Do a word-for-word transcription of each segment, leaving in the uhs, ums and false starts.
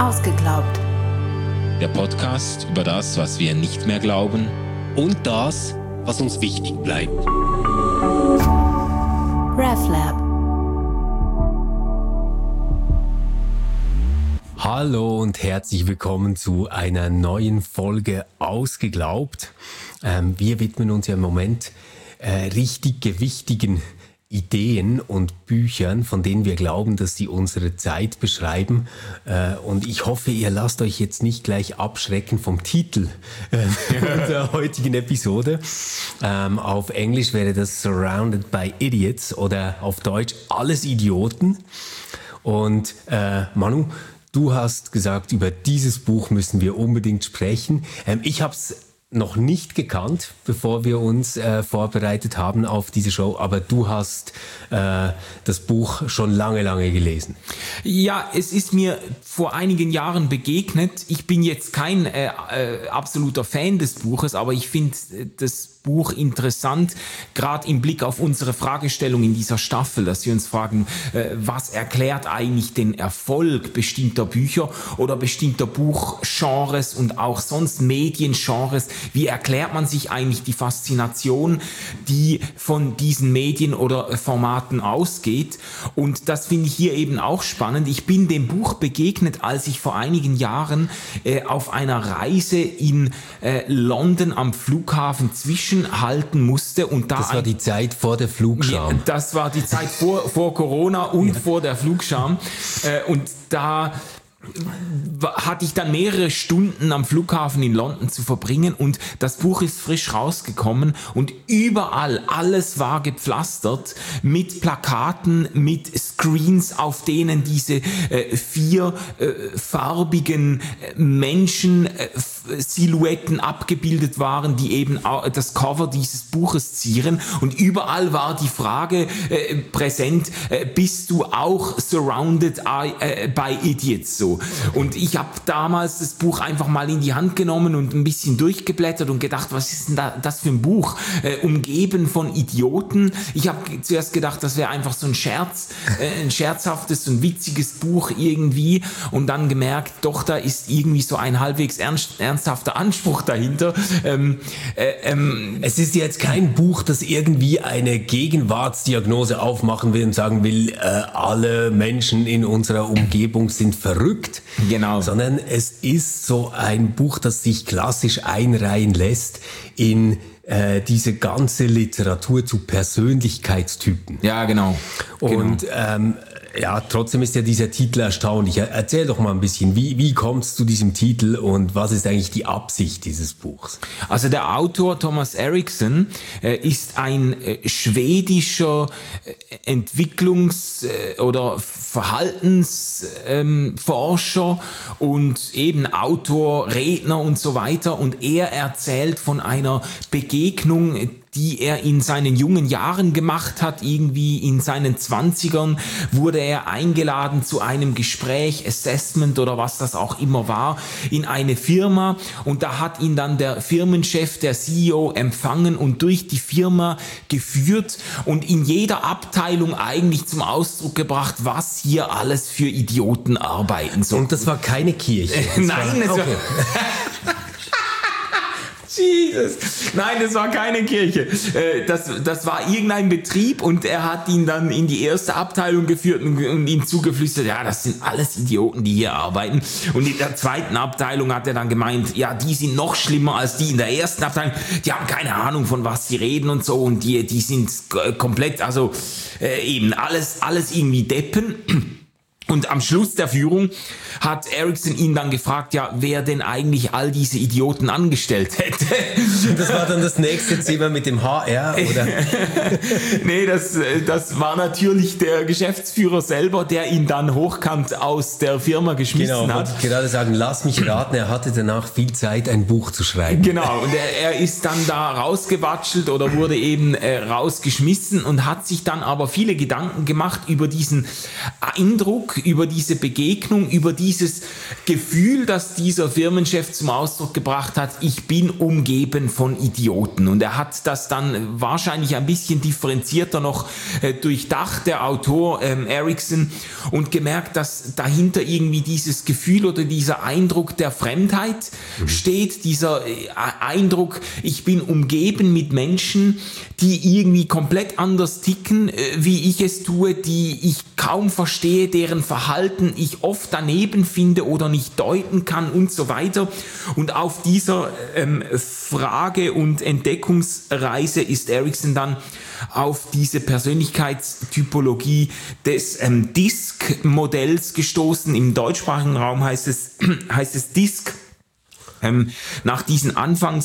Ausgeglaubt. Der Podcast über das, was wir nicht mehr glauben und das, was uns wichtig bleibt. RefLab. Hallo und herzlich willkommen zu einer neuen Folge Ausgeglaubt. Ähm, wir widmen uns ja im Moment äh, richtig gewichtigen Ideen und Büchern, von denen wir glauben, dass sie unsere Zeit beschreiben. Äh, und ich hoffe, ihr lasst euch jetzt nicht gleich abschrecken vom Titel äh, unserer heutigen Episode. Ähm, auf Englisch wäre das Surrounded by Idiots oder auf Deutsch Alles Idioten. Und äh, Manu, du hast gesagt, über dieses Buch müssen wir unbedingt sprechen. Ähm, ich habe es noch nicht gekannt, bevor wir uns äh, vorbereitet haben auf diese Show, aber du hast äh, das Buch schon lange, lange gelesen. Ja, es ist mir vor einigen Jahren begegnet. Ich bin jetzt kein äh, äh, absoluter Fan des Buches, aber ich finde äh, das Buch interessant, gerade im Blick auf unsere Fragestellung in dieser Staffel, dass wir uns fragen, äh, was erklärt eigentlich den Erfolg bestimmter Bücher oder bestimmter Buchgenres und auch sonst Mediengenres? Wie erklärt man sich eigentlich die Faszination, die von diesen Medien oder Formaten ausgeht? Und das finde ich hier eben auch spannend. Ich bin dem Buch begegnet, als ich vor einigen Jahren äh, auf einer Reise in äh, London am Flughafen zwischenhalten musste. Und da das war die Zeit vor der Flugscham. Ja, das war die Zeit vor, vor Corona und ja. vor der Flugscham. Äh, und da hatte ich dann mehrere Stunden am Flughafen in London zu verbringen und das Buch ist frisch rausgekommen und überall alles war gepflastert mit Plakaten, mit Screens, auf denen diese äh, vier äh, farbigen Menschen äh, Silhouetten abgebildet waren, die eben das Cover dieses Buches zieren, und überall war die Frage äh, präsent, äh, bist du auch surrounded äh, by idiots, so. Und ich habe damals das Buch einfach mal in die Hand genommen und ein bisschen durchgeblättert und gedacht, was ist denn da, das für ein Buch? Äh, umgeben von Idioten. Ich habe zuerst gedacht, das wäre einfach so ein Scherz, äh, ein scherzhaftes, so ein witziges Buch irgendwie, und dann gemerkt, doch, da ist irgendwie so ein halbwegs ernst, ernsthafter Anspruch dahinter. Ähm, äh, ähm, es ist jetzt kein Buch, das irgendwie eine Gegenwartsdiagnose aufmachen will und sagen will, äh, alle Menschen in unserer Umgebung sind verrückt. Genau. Sondern es ist so ein Buch, das sich klassisch einreihen lässt in äh, diese ganze Literatur zu Persönlichkeitstypen. Ja, genau. Und genau. Ähm, ja, trotzdem ist ja dieser Titel erstaunlich. Erzähl doch mal ein bisschen, wie, wie kommt es zu diesem Titel und was ist eigentlich die Absicht dieses Buchs? Also der Autor Thomas Erikson äh, ist ein äh, schwedischer äh, Entwicklungs- äh, oder Verhaltensforscher ähm, und eben Autor, Redner und so weiter. Und er erzählt von einer Begegnung, die er in seinen jungen Jahren gemacht hat. Irgendwie in seinen Zwanzigern wurde er eingeladen zu einem Gespräch, Assessment oder was das auch immer war, in eine Firma, und da hat ihn dann der Firmenchef, der C E O, empfangen und durch die Firma geführt und in jeder Abteilung eigentlich zum Ausdruck gebracht, was hier alles für Idioten arbeiten. So. Und das war keine Kirche? Nein, war, es okay. war... Jesus. Nein, das war keine Kirche. Das, das war irgendein Betrieb, und er hat ihn dann in die erste Abteilung geführt und, und ihm zugeflüstert, ja, das sind alles Idioten, die hier arbeiten. Und in der zweiten Abteilung hat er dann gemeint, ja, die sind noch schlimmer als die in der ersten Abteilung. Die haben keine Ahnung, von was sie reden und so, und die, die sind komplett, also äh, eben alles, alles irgendwie Deppen. Und am Schluss der Führung hat Erikson ihn dann gefragt, ja, wer denn eigentlich all diese Idioten angestellt hätte. Das war dann das nächste Thema mit dem H R, oder? Nee, das, das war natürlich der Geschäftsführer selber, der ihn dann hochkant aus der Firma geschmissen genau, hat. Genau, ich gerade sagen, lass mich raten, er hatte danach viel Zeit, ein Buch zu schreiben. Genau, und er, er ist dann da rausgewatschelt oder wurde eben äh, rausgeschmissen und hat sich dann aber viele Gedanken gemacht über diesen Eindruck, über diese Begegnung, über dieses Gefühl, das dieser Firmenchef zum Ausdruck gebracht hat, ich bin umgeben von Idioten. Und er hat das dann wahrscheinlich ein bisschen differenzierter noch äh, durchdacht, der Autor ähm, Erikson, und gemerkt, dass dahinter irgendwie dieses Gefühl oder dieser Eindruck der Fremdheit mhm. steht, dieser äh, Eindruck, ich bin umgeben mit Menschen, die irgendwie komplett anders ticken, äh, wie ich es tue, die ich kaum verstehe, deren Verhalten ich oft daneben finde oder nicht deuten kann und so weiter. Und auf dieser ähm, Frage- und Entdeckungsreise ist Erikson dann auf diese Persönlichkeitstypologie des ähm, D I S C-Modells gestoßen. Im deutschsprachigen Raum heißt es, heißt es D I S C. Ähm, nach diesen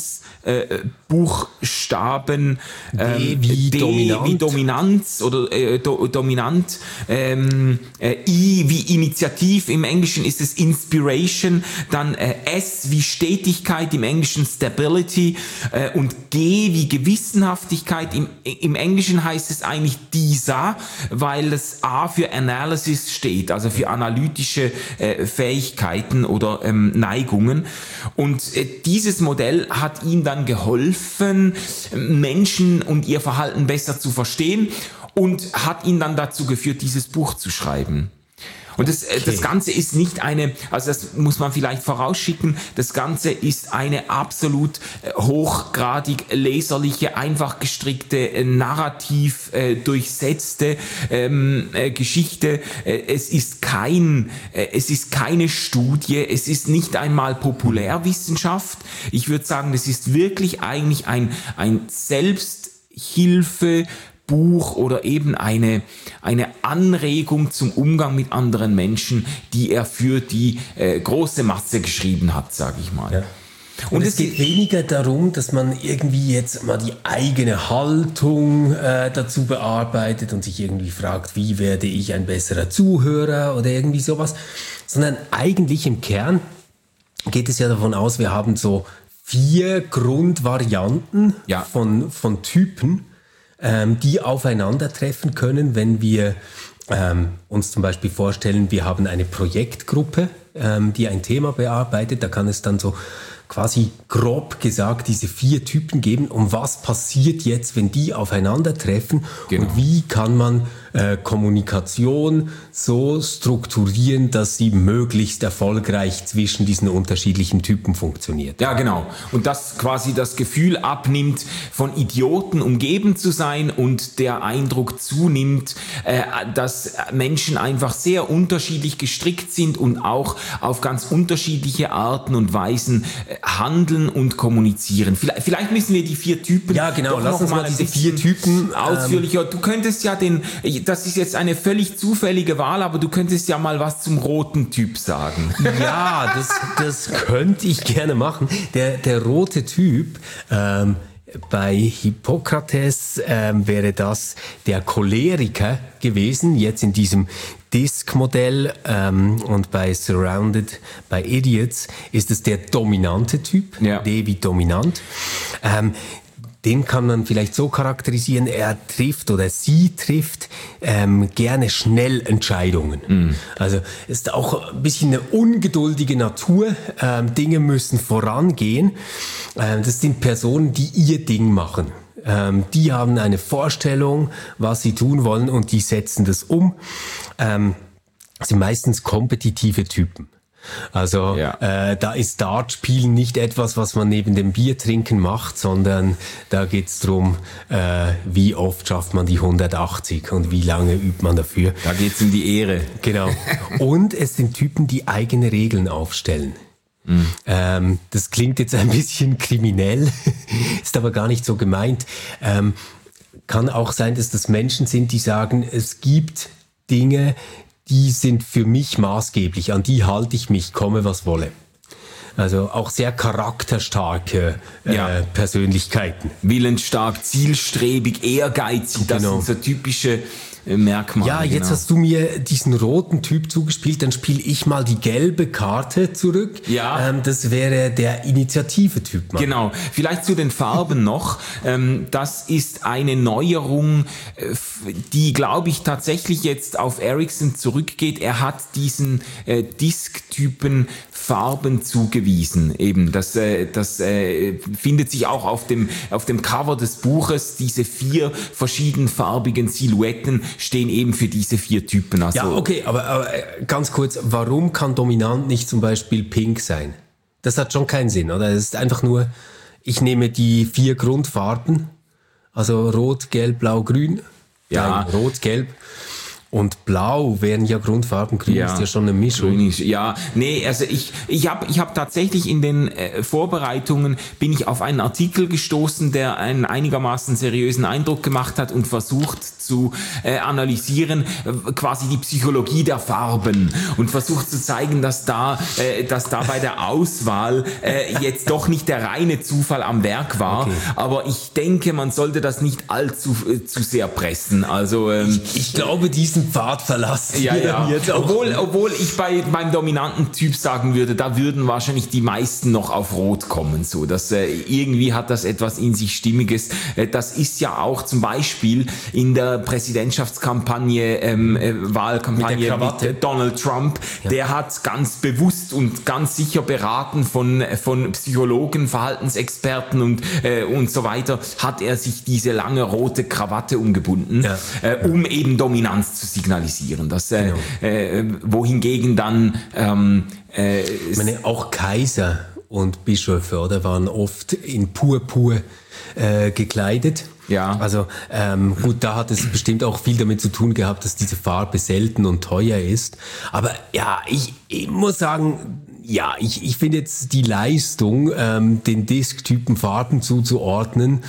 Anfangsbuchstaben äh, D wie D dominant. wie Dominanz oder äh, do, dominant, ähm, äh, I wie Initiativ, im Englischen ist es Inspiration, dann äh, S wie Stetigkeit, im Englischen Stability, äh, und G wie Gewissenhaftigkeit, im, im Englischen heißt es eigentlich D I S A, weil das A für Analysis steht, also für analytische äh, Fähigkeiten oder ähm, Neigungen. Und Und äh, dieses Modell hat ihm dann geholfen, Menschen und ihr Verhalten besser zu verstehen und hat ihn dann dazu geführt, dieses Buch zu schreiben. Und das, okay. das Ganze ist nicht eine, also das muss man vielleicht vorausschicken, das Ganze ist eine absolut hochgradig leserliche, einfach gestrickte, narrativ äh, durchsetzte ähm, äh, Geschichte. Äh, es ist kein, äh, es ist keine Studie, es ist nicht einmal Populärwissenschaft. Ich würde sagen, das ist wirklich eigentlich ein, ein Selbsthilfe Buch oder eben eine, eine Anregung zum Umgang mit anderen Menschen, die er für die äh, große Masse geschrieben hat, sage ich mal. Ja. Und, Und es, es geht weniger darum, dass man irgendwie jetzt mal die eigene Haltung äh, dazu bearbeitet und sich irgendwie fragt, wie werde ich ein besserer Zuhörer oder irgendwie sowas, sondern eigentlich im Kern geht es ja davon aus, wir haben so vier Grundvarianten ja. von, von Typen, Ähm, die aufeinandertreffen können, wenn wir ähm, uns zum Beispiel vorstellen, wir haben eine Projektgruppe, ähm, die ein Thema bearbeitet. Da kann es dann so quasi grob gesagt diese vier Typen geben. Und was passiert jetzt, wenn die aufeinandertreffen? Genau. Und wie kann man äh, Kommunikation so strukturieren, dass sie möglichst erfolgreich zwischen diesen unterschiedlichen Typen funktioniert? Ja, genau. Und dass quasi das Gefühl abnimmt, von Idioten umgeben zu sein und der Eindruck zunimmt, äh, dass Menschen einfach sehr unterschiedlich gestrickt sind und auch auf ganz unterschiedliche Arten und Weisen äh, handeln und kommunizieren. Vielleicht, vielleicht müssen wir die vier Typen ja, genau. doch Lass noch uns mal mal ein diese vier Typen ausführlicher. Ähm, du könntest ja den, das ist jetzt eine völlig zufällige Wahl, aber du könntest ja mal was zum roten Typ sagen. Ja, das, das könnte ich gerne machen. Der, der rote Typ, ähm, bei Hippokrates ähm, wäre das der Choleriker gewesen, jetzt in diesem D I S C-Modell, ähm, und bei Surrounded by Idiots ist es der dominante Typ, ja. D wie dominant. Ähm, Den kann man vielleicht so charakterisieren, er trifft oder sie trifft ähm, gerne schnell Entscheidungen. Mm. Also ist auch ein bisschen eine ungeduldige Natur. Ähm, Dinge müssen vorangehen. Ähm, das sind Personen, die ihr Ding machen. Ähm, die haben eine Vorstellung, was sie tun wollen, und die setzen das um. Ähm, sind meistens kompetitive Typen. Also ja. äh, da ist Dartspielen nicht etwas, was man neben dem Biertrinken macht, sondern da geht's drum, äh, wie oft schafft man die hundertachtzig und wie lange übt man dafür. Da geht's um die Ehre. Genau. Und es sind Typen, die eigene Regeln aufstellen. Mhm. Ähm, das klingt jetzt ein bisschen kriminell, ist aber gar nicht so gemeint. Ähm, kann auch sein, dass das Menschen sind, die sagen, es gibt Dinge, die sind für mich maßgeblich, an die halte ich mich, komme was wolle. Also auch sehr charakterstarke äh, ja. Persönlichkeiten. Willensstark, zielstrebig, ehrgeizig, das genau. sind so typische Merkmale. Ja, jetzt genau. hast du mir diesen roten Typ zugespielt, dann spiele ich mal die gelbe Karte zurück. Ja. Ähm, das wäre der Initiative-Typ. Mal. Genau, vielleicht zu den Farben noch. Ähm, das ist eine Neuerung, äh, die, glaube ich, tatsächlich jetzt auf Ericsson zurückgeht. Er hat diesen äh, Disk-Typen Farben zugewiesen. Eben, das, äh, das äh, findet sich auch auf dem, auf dem Cover des Buches. Diese vier verschiedenfarbigen Silhouetten stehen eben für diese vier Typen. Also, Ja, okay, aber, aber äh, ganz kurz, warum kann dominant nicht zum Beispiel pink sein? Das hat schon keinen Sinn, oder? Es ist einfach nur, ich nehme die vier Grundfarben, also rot, gelb, blau, grün. Ja. Nein, rot, gelb. Und blau wären ja Grundfarben, grün Ja. ist ja schon eine Mischung. Grün ist- Ja, nee, also ich, ich habe ich hab tatsächlich in den äh, Vorbereitungen bin ich auf einen Artikel gestoßen, der einen einigermaßen seriösen Eindruck gemacht hat und versucht zu äh, analysieren, äh, quasi die Psychologie der Farben und versucht zu zeigen, dass da, äh, dass da bei der Auswahl äh, jetzt doch nicht der reine Zufall am Werk war. Okay. Aber ich denke, man sollte das nicht allzu äh, zu sehr pressen. Also ähm, Ich glaube, diesen Pfad verlassen ja, wir ja. jetzt auch. Obwohl, obwohl ich bei beim dominanten Typ sagen würde, da würden wahrscheinlich die meisten noch auf Rot kommen. So, dass äh, irgendwie hat das etwas in sich Stimmiges. Äh, das ist ja auch zum Beispiel in der Präsidentschaftskampagne, ähm, äh, Wahlkampagne Mit der Krawatte. mit, äh, Donald Trump. Ja. Der hat ganz bewusst und ganz sicher beraten von von Psychologen, Verhaltensexperten und äh, und so weiter, hat er sich diese lange rote Krawatte umgebunden, Ja. äh, um eben Dominanz zu signalisieren. Das, äh, Genau. äh, wohingegen dann ähm, äh, Ich meine, auch Kaiser und Bischöfe, oder, waren oft in Purpur äh, gekleidet. Ja. Also ähm, gut, da hat es bestimmt auch viel damit zu tun gehabt, dass diese Farbe selten und teuer ist. Aber ja, ich, ich muss sagen, ja, ich, ich finde jetzt die Leistung, ähm, den Disktypen Farben zuzuordnen,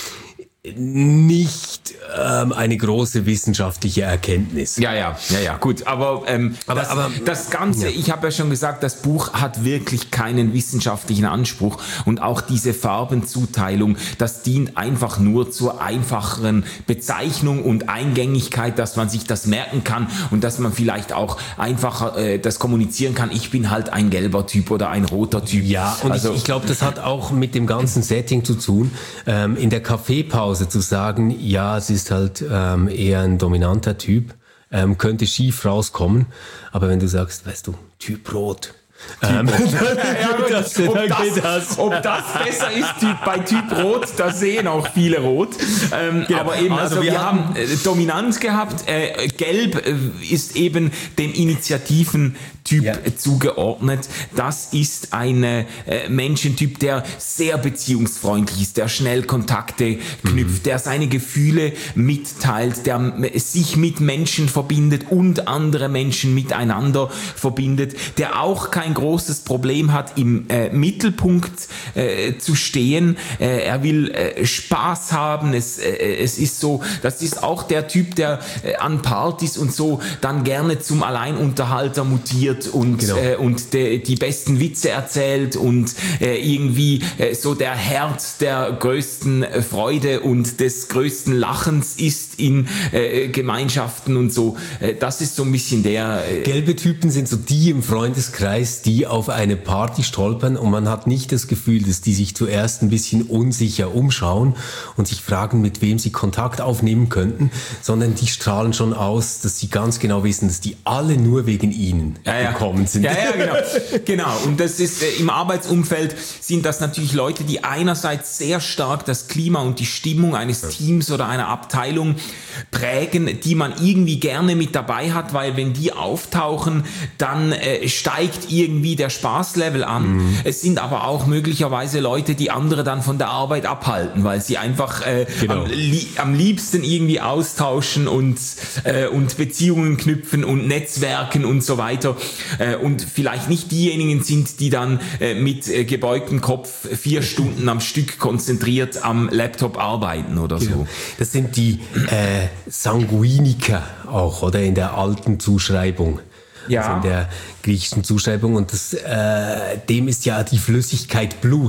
nicht ähm, eine große wissenschaftliche Erkenntnis. Ja, ja, ja, ja, gut. Aber, ähm, Aber- das, aber- das Ganze, ja. ich habe ja schon gesagt, das Buch hat wirklich keinen wissenschaftlichen Anspruch und auch diese Farbenzuteilung, das dient einfach nur zur einfacheren Bezeichnung und Eingängigkeit, dass man sich das merken kann und dass man vielleicht auch einfacher äh, das kommunizieren kann. Ich bin halt ein gelber Typ oder ein roter Typ. Ja, und also, ich, ich glaube, das hat auch mit dem ganzen Setting zu tun. Ähm, in der Kaffeepause zu sagen, ja, es ist halt ähm, eher ein dominanter Typ, ähm, könnte schief rauskommen. Aber wenn du sagst, weißt du, Typ Rot. Ähm, Ja, gut, das- ob, dann geht das, das. ob das besser ist typ, bei Typ Rot, da sehen auch viele Rot. Ähm, Ja, aber eben, also, also wir, wir haben äh, Dominanz gehabt. Äh, Gelb äh, ist eben dem Initiativen-Typ Ja. äh, zugeordnet. Das ist ein äh, Menschentyp, der sehr beziehungsfreundlich ist, der schnell Kontakte knüpft, der seine Gefühle mitteilt, der äh, sich mit Menschen verbindet und andere Menschen miteinander verbindet, der auch kein großes Problem hat, im äh, Mittelpunkt äh, zu stehen. Äh, er will äh, Spaß haben. Es, äh, es ist so, das ist auch der Typ, der äh, an Partys und so dann gerne zum Alleinunterhalter mutiert und, Genau. äh, und de, die besten Witze erzählt und äh, irgendwie äh, so der Herd der größten äh, Freude und des größten Lachens ist in äh, Gemeinschaften und so. Äh, das ist so ein bisschen der... Äh, Gelbe Typen sind so die im Freundeskreis, die auf eine Party stolpern und man hat nicht das Gefühl, dass die sich zuerst ein bisschen unsicher umschauen und sich fragen, mit wem sie Kontakt aufnehmen könnten, sondern die strahlen schon aus, dass sie ganz genau wissen, dass die alle nur wegen ihnen ja, ja. gekommen sind. Ja, ja, genau. Genau. Und das ist äh, im Arbeitsumfeld sind das natürlich Leute, die einerseits sehr stark das Klima und die Stimmung eines Teams oder einer Abteilung prägen, die man irgendwie gerne mit dabei hat, weil wenn die auftauchen, dann äh, steigt irgendwie der Spaßlevel an. Mhm. Es sind aber auch möglicherweise Leute, die andere dann von der Arbeit abhalten, weil sie einfach äh, Genau. am, li am liebsten irgendwie austauschen und, äh, und Beziehungen knüpfen und Netzwerken und so weiter. Äh, und vielleicht nicht diejenigen sind, die dann äh, mit äh, gebeugtem Kopf vier Stunden am Stück konzentriert am Laptop arbeiten oder so. Genau. Das sind die äh, Sanguiniker auch, oder in der alten Zuschreibung. Ja. Also in der griechischen Zuschreibung. Und das, äh, dem ist ja die Flüssigkeit Blut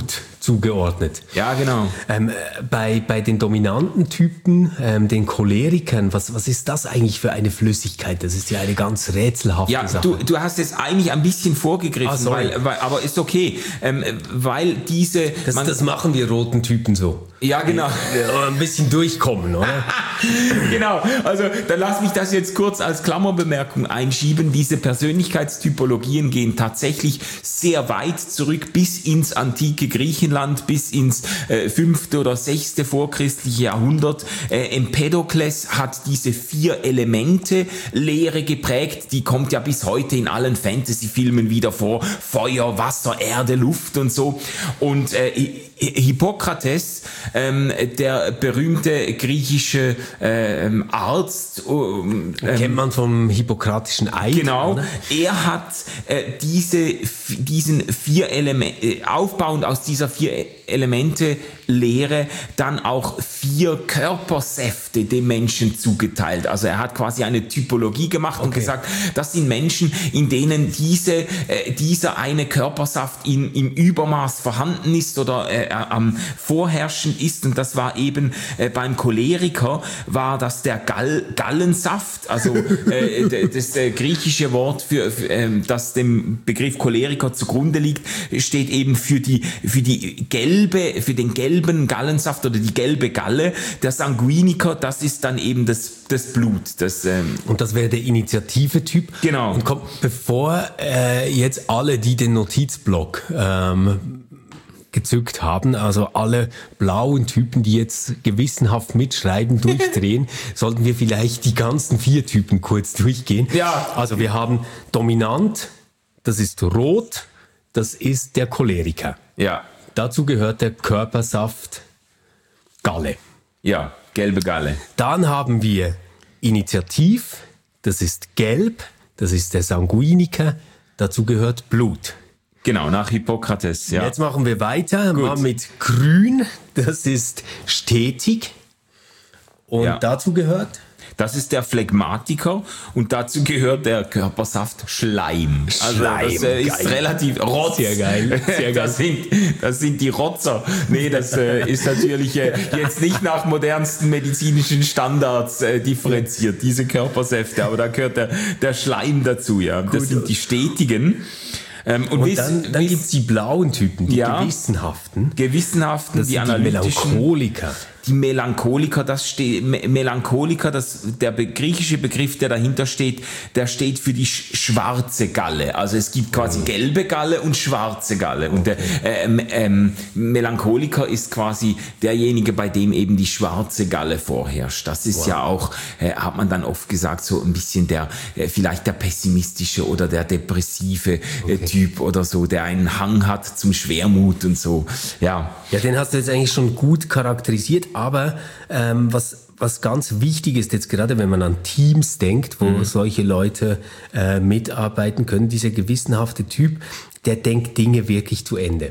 zugeordnet. Ja, genau. Ähm, bei, bei den dominanten Typen, ähm, den Cholerikern, was, was ist das eigentlich für eine Flüssigkeit? Das ist ja eine ganz rätselhafte ja, Sache. Du, du hast jetzt eigentlich ein bisschen vorgegriffen, Ah, sorry. weil, weil, aber ist okay, ähm, weil diese... Das, man, das machen wir roten Typen so. Ja, genau. Ja, ein bisschen durchkommen, oder? Genau, also dann lass mich das jetzt kurz als Klammerbemerkung einschieben. Diese Persönlichkeitstypologien gehen tatsächlich sehr weit zurück bis ins antike Griechenland, bis ins äh, fünfte oder sechste vorchristliche Jahrhundert. Äh, Empedokles hat diese vier Elemente Lehre geprägt, die kommt ja bis heute in allen Fantasy-Filmen wieder vor. Feuer, Wasser, Erde, Luft und so. Und äh, Hippokrates, ähm, der berühmte griechische ähm, Arzt, ähm, kennt man vom hippokratischen Eid. Genau, oder? er hat äh, diese, diesen vier Elemente, äh, aufbauend aus dieser vier Elemente Lehre dann auch vier Körpersäfte dem Menschen zugeteilt. Also er hat quasi eine Typologie gemacht okay. und gesagt, das sind Menschen, in denen diese, äh, dieser eine Körpersaft in, im Übermaß vorhanden ist oder äh, am vorherrschend ist. Und das war eben äh, beim Choleriker war das der Gall, Gallensaft, also äh, das äh, griechische Wort für, für äh, das dem Begriff Choleriker zugrunde liegt, steht eben für die für die gelbe, für den gelben Gallensaft oder die gelbe Galle. Der Sanguiniker, das ist dann eben das das Blut. Das, ähm und das wäre der Initiative-Typ. Genau. Und kommt, bevor äh, jetzt alle, die den Notizblock ähm, gezückt haben, also alle blauen Typen, die jetzt gewissenhaft mitschreiben, durchdrehen, sollten wir vielleicht die ganzen vier Typen kurz durchgehen. Ja. Also wir haben dominant, das ist rot, das ist der Choleriker. Ja. Dazu gehört der Körpersaft Galle. Ja, gelbe Galle. Dann haben wir Initiativ, das ist gelb, das ist der Sanguiniker, dazu gehört Blut. Genau, nach Hippokrates, ja. Jetzt machen wir weiter, Gut. mal mit grün, das ist stetig und Ja. dazu gehört... Das ist der Phlegmatiker und dazu gehört der Körpersaft Schleim. Also Schleim, das äh, ist geil. relativ Rotz. Sehr geil, sehr geil. Das sind, das sind die Rotzer. Nee, das äh, ist natürlich äh, jetzt nicht nach modernsten medizinischen Standards äh, differenziert, diese Körpersäfte, aber da gehört der, der Schleim dazu, ja. Das Gut. sind die stetigen. Ähm, und Und bis, dann, dann bis gibt es die blauen Typen, die Ja. gewissenhaften, gewissenhaften, das die sind die analytischen. Melancholiker. Die Melancholiker, das steht, Me- Melancholiker, das, der be- griechische Begriff, der dahinter steht, der steht für die sch- schwarze Galle. Also es gibt quasi gelbe Galle und schwarze Galle. Und der ähm, ähm, Melancholiker ist quasi derjenige, bei dem eben die schwarze Galle vorherrscht. Das ist Wow. ja auch, äh, hat man dann oft gesagt, so ein bisschen der, äh, vielleicht der pessimistische oder der depressive äh, Okay. Typ oder so, der einen Hang hat zum Schwermut und so. Ja. Ja, den hast du jetzt eigentlich schon gut charakterisiert, aber ähm, was, was ganz wichtig ist, jetzt gerade wenn man an Teams denkt, wo Mhm. solche Leute äh, mitarbeiten können, dieser gewissenhafte Typ, der denkt Dinge wirklich zu Ende.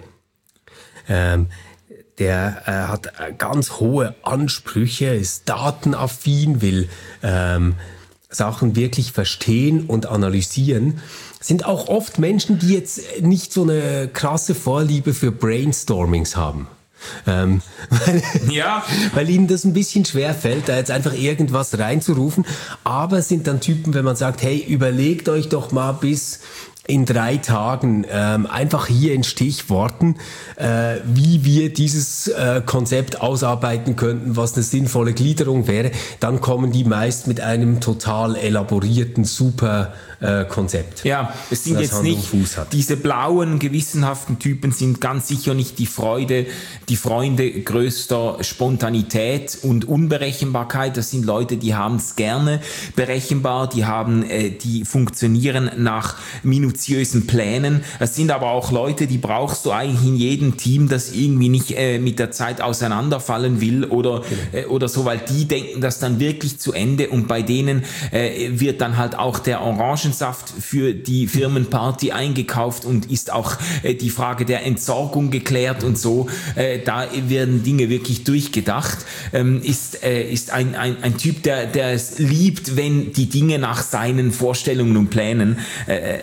Ähm, der äh, hat äh, ganz hohe Ansprüche, ist datenaffin, will ähm, Sachen wirklich verstehen und analysieren. Sind auch oft Menschen, die jetzt nicht so eine krasse Vorliebe für Brainstormings haben. Ähm, weil, Ja. weil ihnen das ein bisschen schwer fällt, da jetzt einfach irgendwas reinzurufen. Aber es sind dann Typen, wenn man sagt, hey, überlegt euch doch mal bis in drei Tagen ähm, einfach hier in Stichworten, äh, wie wir dieses äh, Konzept ausarbeiten könnten, was eine sinnvolle Gliederung wäre, dann kommen die meist mit einem total elaborierten, super äh, Konzept. Ja, es sind Das jetzt Hand und nicht, Fuß hat. diese blauen, gewissenhaften Typen sind ganz sicher nicht die Freude, die Freunde größter Spontanität und Unberechenbarkeit. Das sind Leute, die haben es gerne berechenbar, die haben, äh, die funktionieren nach minutiösen Plänen. Es sind aber auch Leute, die brauchst du eigentlich in jedem Team, das irgendwie nicht äh, mit der Zeit auseinanderfallen will oder, äh, oder so, weil die denken das dann wirklich zu Ende und bei denen äh, wird dann halt auch der Orangensaft für die Firmenparty eingekauft und ist auch äh, die Frage der Entsorgung geklärt und so. Äh, da werden Dinge wirklich durchgedacht. Ähm, ist äh, ist ein, ein, ein Typ, der, der es liebt, wenn die Dinge nach seinen Vorstellungen und Plänen äh, äh,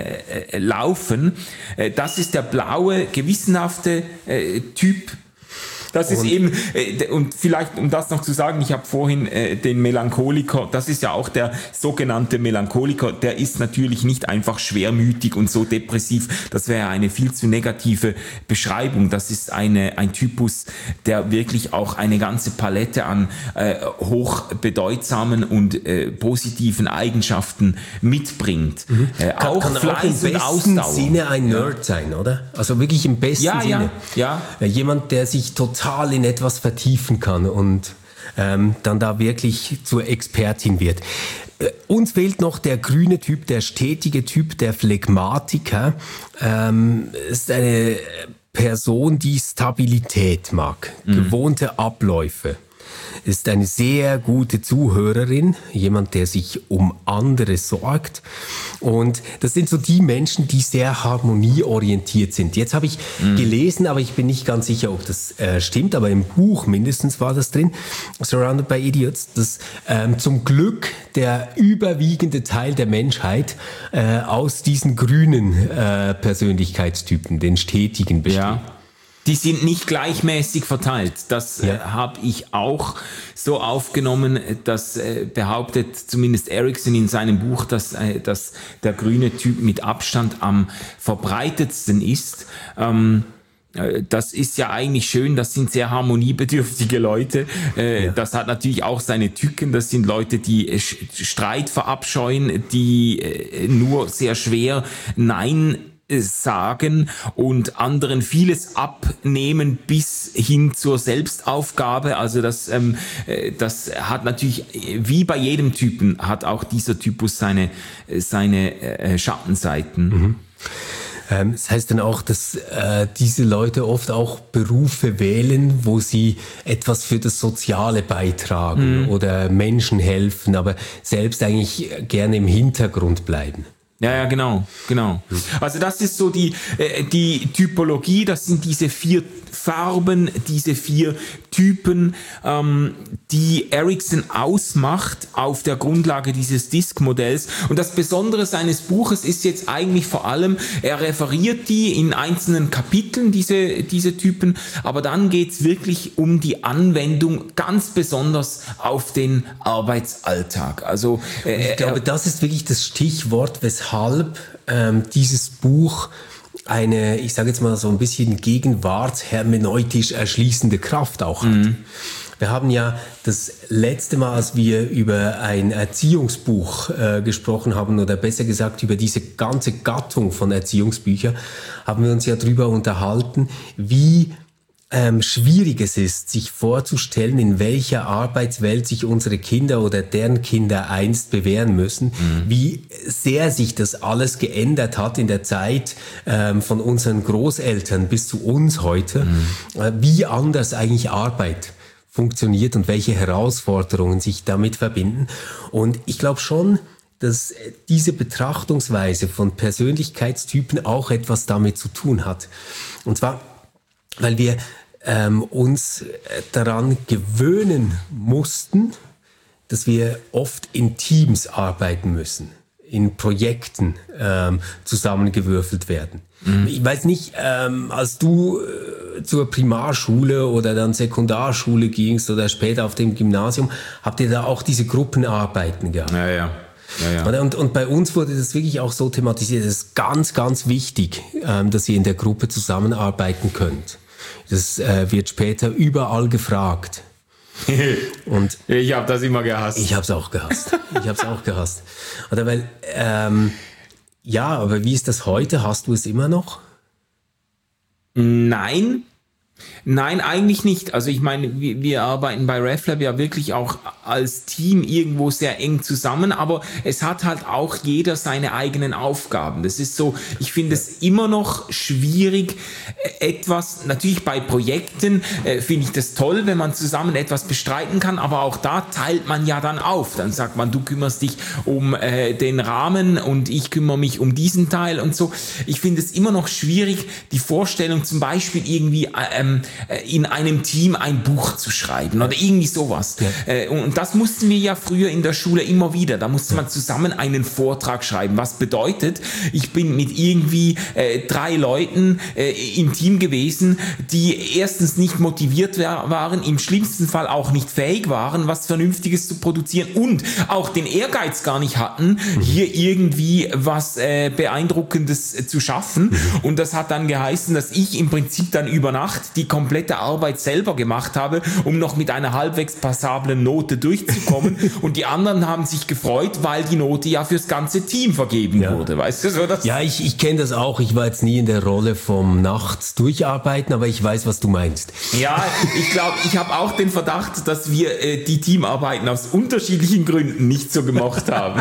äh, laufen. Äh, das ist der blaue, gewissenhafte äh, Typ. Das ist und eben, äh, und vielleicht um das noch zu sagen, ich habe vorhin äh, den Melancholiker, das ist ja auch der sogenannte Melancholiker, der ist natürlich nicht einfach schwermütig und so depressiv, das wäre eine viel zu negative Beschreibung. Das ist eine, ein Typus, der wirklich auch eine ganze Palette an äh, hochbedeutsamen und äh, positiven Eigenschaften mitbringt. Mhm. Äh, kann, auch kann Fleiß auch im und besten Ausdauer. Sinne ein Nerd ja. sein, oder? Also wirklich im besten ja, Sinne. Ja, ja. Jemand, der sich total in etwas vertiefen kann und ähm, dann da wirklich zur Expertin wird. Äh, uns fehlt noch der grüne Typ, der stetige Typ, der Phlegmatiker. Ähm, ist eine Person, die Stabilität mag, mhm. gewohnte Abläufe. Ist eine sehr gute Zuhörerin, jemand, der sich um andere sorgt. Und das sind so die Menschen, die sehr harmonieorientiert sind. Jetzt habe ich mhm. gelesen, aber ich bin nicht ganz sicher, ob das äh, stimmt, aber im Buch mindestens war das drin, Surrounded by Idiots, dass ähm, zum Glück der überwiegende Teil der Menschheit äh, aus diesen grünen äh, Persönlichkeitstypen, den stetigen, besteht. Ja. Die sind nicht gleichmäßig verteilt. Das ja. äh, habe ich auch so aufgenommen. Das äh, behauptet zumindest Erikson in seinem Buch, dass, äh, dass der grüne Typ mit Abstand am verbreitetsten ist. Ähm, äh, das ist ja eigentlich schön. Das sind sehr harmoniebedürftige Leute. Äh, ja. Das hat natürlich auch seine Tücken. Das sind Leute, die äh, Streit verabscheuen, die äh, nur sehr schwer Nein sagen und anderen vieles abnehmen bis hin zur Selbstaufgabe. Also das, ähm, das hat natürlich, wie bei jedem Typen, hat auch dieser Typus seine, seine äh, Schattenseiten. Mhm. Ähm, das heißt dann auch, dass äh, diese Leute oft auch Berufe wählen, wo sie etwas für das Soziale beitragen mhm. oder Menschen helfen, aber selbst eigentlich gerne im Hintergrund bleiben. Ja, ja, genau, genau. Also das ist so die, äh, die Typologie, das sind diese vier Farben, diese vier Typen, ähm, die Erikson ausmacht auf der Grundlage dieses Disk-Modells. Und das Besondere seines Buches ist jetzt eigentlich vor allem, er referiert die in einzelnen Kapiteln, diese, diese Typen, aber dann geht's wirklich um die Anwendung ganz besonders auf den Arbeitsalltag. Also äh, ich glaube, das ist wirklich das Stichwort, weshalb ähm, dieses Buch eine, ich sage jetzt mal so ein bisschen gegenwartshermeneutisch erschließende Kraft auch hat. Mhm. Wir haben ja das letzte Mal, als wir über ein Erziehungsbuch äh, gesprochen haben, oder besser gesagt über diese ganze Gattung von Erziehungsbüchern, haben wir uns ja darüber unterhalten, wie ähm, schwierig es ist, sich vorzustellen, in welcher Arbeitswelt sich unsere Kinder oder deren Kinder einst bewähren müssen, mhm. wie sehr sich das alles geändert hat in der Zeit ähm, von unseren Großeltern bis zu uns heute, mhm. äh, wie anders eigentlich Arbeit funktioniert und welche Herausforderungen sich damit verbinden. Und ich glaube schon, dass diese Betrachtungsweise von Persönlichkeitstypen auch etwas damit zu tun hat. Und zwar, weil wir ähm, uns daran gewöhnen mussten, dass wir oft in Teams arbeiten müssen, in Projekten ähm, zusammengewürfelt werden. Mhm. Ich weiß nicht, ähm, als du äh, zur Primarschule oder dann Sekundarschule gingst oder später auf dem Gymnasium, habt ihr da auch diese Gruppenarbeiten gehabt? Ja, ja. Ja, ja. Und, und bei uns wurde das wirklich auch so thematisiert. Es ist ganz, ganz wichtig, ähm, dass ihr in der Gruppe zusammenarbeiten könnt. Das äh, wird später überall gefragt. Und ich habe das immer gehasst. Ich habe es auch gehasst. Ich habe es auch gehasst. Oder weil, ähm, ja, aber wie ist das heute? Hast du es immer noch? Nein. Nein, eigentlich nicht. Also ich meine, wir, wir arbeiten bei RefLab ja wirklich auch als Team irgendwo sehr eng zusammen, aber es hat halt auch jeder seine eigenen Aufgaben. Das ist so, ich finde es immer noch schwierig, etwas, natürlich bei Projekten äh, finde ich das toll, wenn man zusammen etwas bestreiten kann, aber auch da teilt man ja dann auf. Dann sagt man, du kümmerst dich um äh, den Rahmen und ich kümmere mich um diesen Teil und so. Ich finde es immer noch schwierig, die Vorstellung zum Beispiel irgendwie äh, ähm, in einem Team ein Buch zu schreiben oder irgendwie sowas. Ja. Äh, und das mussten wir ja früher in der Schule immer wieder. Da musste man zusammen einen Vortrag schreiben. Was bedeutet, ich bin mit irgendwie äh, drei Leuten äh, im Team gewesen, die erstens nicht motiviert waren, im schlimmsten Fall auch nicht fähig waren, was Vernünftiges zu produzieren und auch den Ehrgeiz gar nicht hatten, mhm. hier irgendwie was äh, Beeindruckendes äh, zu schaffen. Mhm. Und das hat dann geheißen, dass ich im Prinzip dann über Nacht die komplette Arbeit selber gemacht habe, um noch mit einer halbwegs passablen Note durchzukommen. Und die anderen haben sich gefreut, weil die Note ja fürs ganze Team vergeben ja. wurde. Weißt du so? Das ja, ich, ich kenne das auch. Ich war jetzt nie in der Rolle vom Nachts durcharbeiten, aber ich weiß, was du meinst. Ja, ich glaube, ich habe auch den Verdacht, dass wir äh, die Teamarbeiten aus unterschiedlichen Gründen nicht so gemocht haben.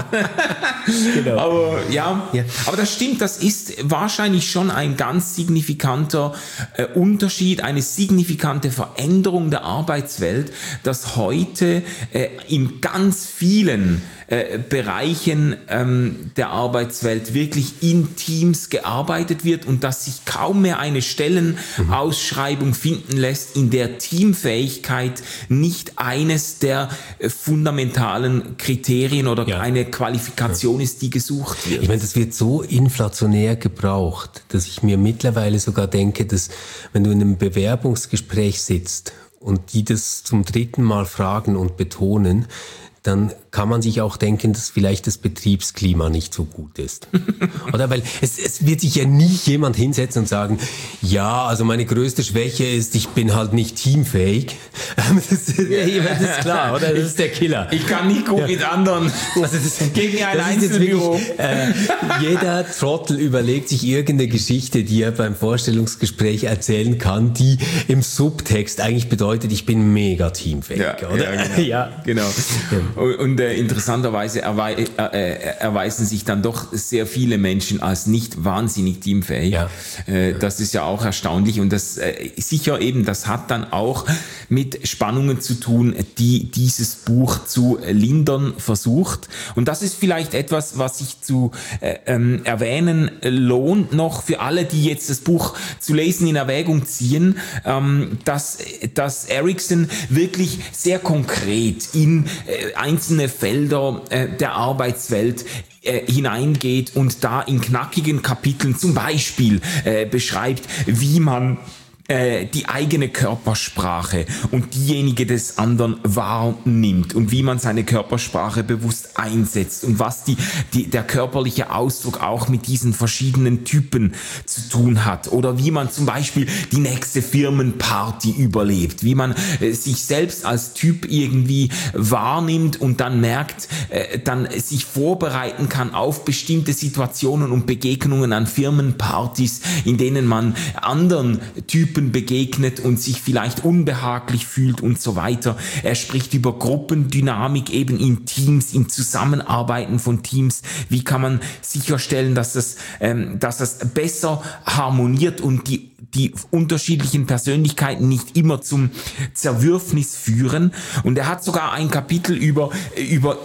Genau. Aber ja, ja, aber das stimmt, das ist wahrscheinlich schon ein ganz signifikanter äh, Unterschied, eine signifikante Veränderung der Arbeitswelt, dass heute äh, in ganz vielen äh, Bereichen ähm, der Arbeitswelt wirklich in Teams gearbeitet wird und dass sich kaum mehr eine Stellenausschreibung mhm. finden lässt, in der Teamfähigkeit nicht eines der äh, fundamentalen Kriterien oder ja. eine Qualifikation ja. ist, die gesucht wird. Ich meine, das wird so inflationär gebraucht, dass ich mir mittlerweile sogar denke, dass wenn du in einem Bewerbungsgespräch sitzt und die das zum dritten Mal fragen und betonen, dann kann man sich auch denken, dass vielleicht das Betriebsklima nicht so gut ist. Oder weil es, es wird sich ja nie jemand hinsetzen und sagen, ja, also meine größte Schwäche ist, ich bin halt nicht teamfähig. Das ist, das ist klar, oder? Das ist der Killer. Ich kann nicht gut ja. mit anderen. Also das, gegen ein Einzelbüro. Äh, jeder Trottel überlegt sich irgendeine Geschichte, die er beim Vorstellungsgespräch erzählen kann, die im Subtext eigentlich bedeutet, ich bin mega teamfähig, ja, oder? Ja, genau. ja. genau. Und, und äh, interessanterweise erwei- äh, erweisen sich dann doch sehr viele Menschen als nicht wahnsinnig teamfähig. Ja. Äh, das ist ja auch erstaunlich und das äh, sicher eben, das hat dann auch mit Spannungen zu tun, die dieses Buch zu lindern versucht. Und das ist vielleicht etwas, was sich zu äh, ähm, erwähnen lohnt noch für alle, die jetzt das Buch zu lesen in Erwägung ziehen, ähm, dass, dass Erikson wirklich sehr konkret in äh, einzelne Felder äh, der Arbeitswelt äh, hineingeht und da in knackigen Kapiteln zum Beispiel äh, beschreibt, wie man äh, die eigene Körpersprache und diejenige des anderen wahrnimmt und wie man seine Körpersprache bewusst einsetzt und was die, die, der körperliche Ausdruck auch mit diesen verschiedenen Typen zu tun hat oder wie man zum Beispiel die nächste Firmenparty überlebt, wie man äh, sich selbst als Typ irgendwie wahrnimmt und dann merkt, äh, dann sich vorbereiten kann auf bestimmte Situationen und Begegnungen an Firmenpartys, in denen man anderen Typen begegnet und sich vielleicht unbehaglich fühlt und so weiter. Er spricht über Gruppendynamik eben in Teams, im Zusammenarbeiten von Teams. Wie kann man sicherstellen, dass das, ähm, dass das besser harmoniert und die die unterschiedlichen Persönlichkeiten nicht immer zum Zerwürfnis führen. Und er hat sogar ein Kapitel über, über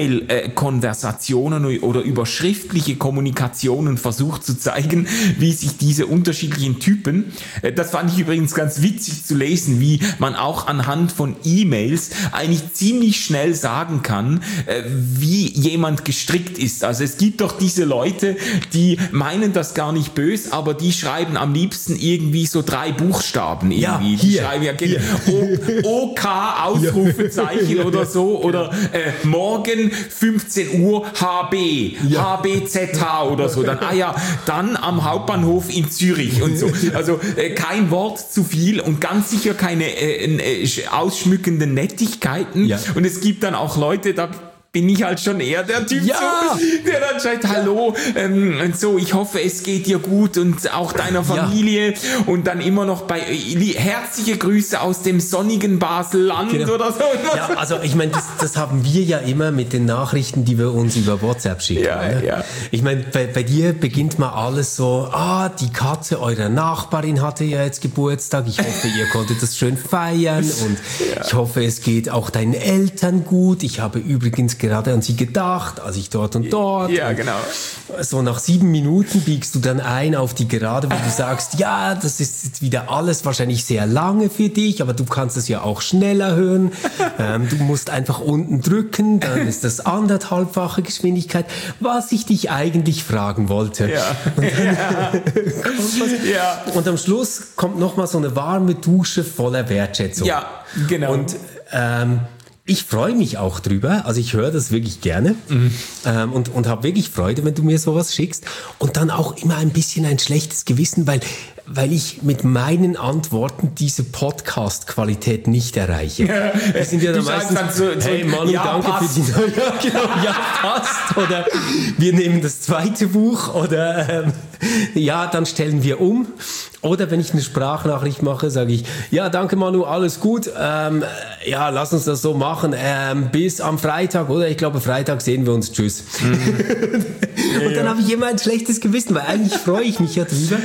E-Mail-Konversationen oder über schriftliche Kommunikationen versucht zu zeigen, wie sich diese unterschiedlichen Typen, das fand ich übrigens ganz witzig zu lesen, wie man auch anhand von E-Mails eigentlich ziemlich schnell sagen kann, wie jemand gestrickt ist. Also es gibt doch diese Leute, die meinen das gar nicht böse, aber die schreiben am liebsten irgendwie irgendwie so drei Buchstaben irgendwie. Ja, hier, schreiben ja O, OK, Ausrufezeichen ja, oder so. Oder äh, morgen fünfzehn Uhr H B, ja. H B Z H oder so. Dann, ah ja, dann am Hauptbahnhof in Zürich und so. Also äh, kein Wort zu viel und ganz sicher keine äh, äh, ausschmückenden Nettigkeiten. Ja. Und es gibt dann auch Leute, da bin ich halt schon eher der Typ, ja. so, der dann schreibt, hallo, ähm, und so, ich hoffe, es geht dir gut und auch deiner Familie ja. und dann immer noch bei äh, herzliche Grüße aus dem sonnigen Baselland genau. oder so. Ja, also ich meine, das, das haben wir ja immer mit den Nachrichten, die wir uns über WhatsApp schicken. Ja, ne? ja. Ich meine, bei, bei dir beginnt mal alles so, ah, die Katze eurer Nachbarin hatte ja jetzt Geburtstag, ich hoffe, ihr konntet das schön feiern und ja. ich hoffe, es geht auch deinen Eltern gut. Ich habe übrigens gerade an sie gedacht, als ich dort und dort. Ja, und genau. So nach sieben Minuten biegst du dann ein auf die Gerade, wo du sagst, ja, das ist jetzt wieder alles wahrscheinlich sehr lange für dich, aber du kannst es ja auch schneller hören. ähm, du musst einfach unten drücken, dann ist das anderthalbfache Geschwindigkeit, was ich dich eigentlich fragen wollte. Ja. Und, dann Ja. Ja. und am Schluss kommt nochmal so eine warme Dusche voller Wertschätzung. Ja, genau. Und ähm, ich freue mich auch drüber, also ich höre das wirklich gerne mhm. ähm, und, und habe wirklich Freude, wenn du mir sowas schickst und dann auch immer ein bisschen ein schlechtes Gewissen, weil, weil ich mit meinen Antworten diese Podcast-Qualität nicht erreiche. Ja, wir sind ja dann meistens, dann so, so, hey Manu, ja, danke passt. für die neue, ja, genau, ja, passt, oder wir nehmen das zweite Buch, oder ähm, ja, dann stellen wir um. Oder wenn ich eine Sprachnachricht mache, sage ich, ja, danke Manu, alles gut, ähm, ja, lass uns das so machen, ähm, bis am Freitag, oder? Ich glaube, Freitag sehen wir uns, tschüss. Mhm. Und ja, dann ja. habe ich immer ein schlechtes Gewissen, weil eigentlich freue ich mich ja drüber.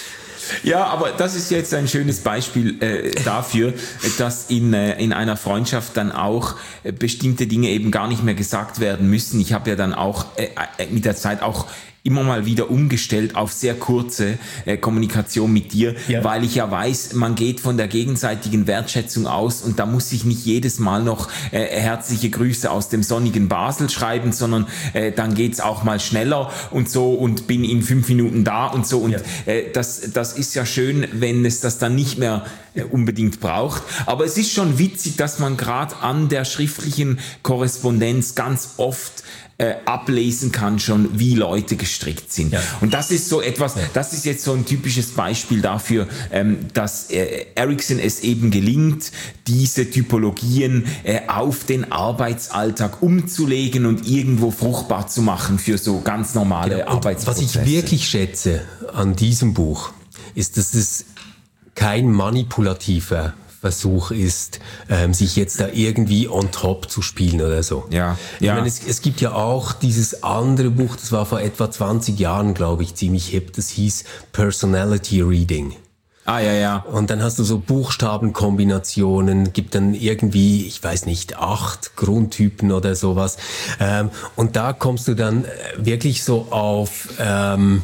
Ja, aber das ist jetzt ein schönes Beispiel äh, dafür, dass in, äh, in einer Freundschaft dann auch äh, bestimmte Dinge eben gar nicht mehr gesagt werden müssen. Ich habe ja dann auch äh, mit der Zeit auch immer mal wieder umgestellt auf sehr kurze äh, Kommunikation mit dir, ja. weil ich ja weiß, man geht von der gegenseitigen Wertschätzung aus und da muss ich nicht jedes Mal noch äh, herzliche Grüße aus dem sonnigen Basel schreiben, sondern äh, dann geht's auch mal schneller und so und bin in fünf Minuten da und so und ja. äh, das, das ist ja schön, wenn es das dann nicht mehr äh, unbedingt braucht, aber es ist schon witzig, dass man gerade an der schriftlichen Korrespondenz ganz oft Äh, ablesen kann schon, wie Leute gestrickt sind. Ja. Und das ist so etwas, das ist jetzt so ein typisches Beispiel dafür, ähm, dass äh, Erikson es eben gelingt, diese Typologien äh, auf den Arbeitsalltag umzulegen und irgendwo fruchtbar zu machen für so ganz normale genau. Arbeitsprozesse. Was ich wirklich schätze an diesem Buch, ist, dass es kein manipulativer Versuch ist, ähm, sich jetzt da irgendwie on top zu spielen oder so. Ja, ich ja. meine, es, es gibt ja auch dieses andere Buch, das war vor etwa zwanzig Jahren, glaube ich, ziemlich hip, das hieß Personality Reading. Ah, ja, ja. Und dann hast du so Buchstabenkombinationen, gibt dann irgendwie, ich weiß nicht, acht Grundtypen oder sowas. Ähm, und da kommst du dann wirklich so auf ähm,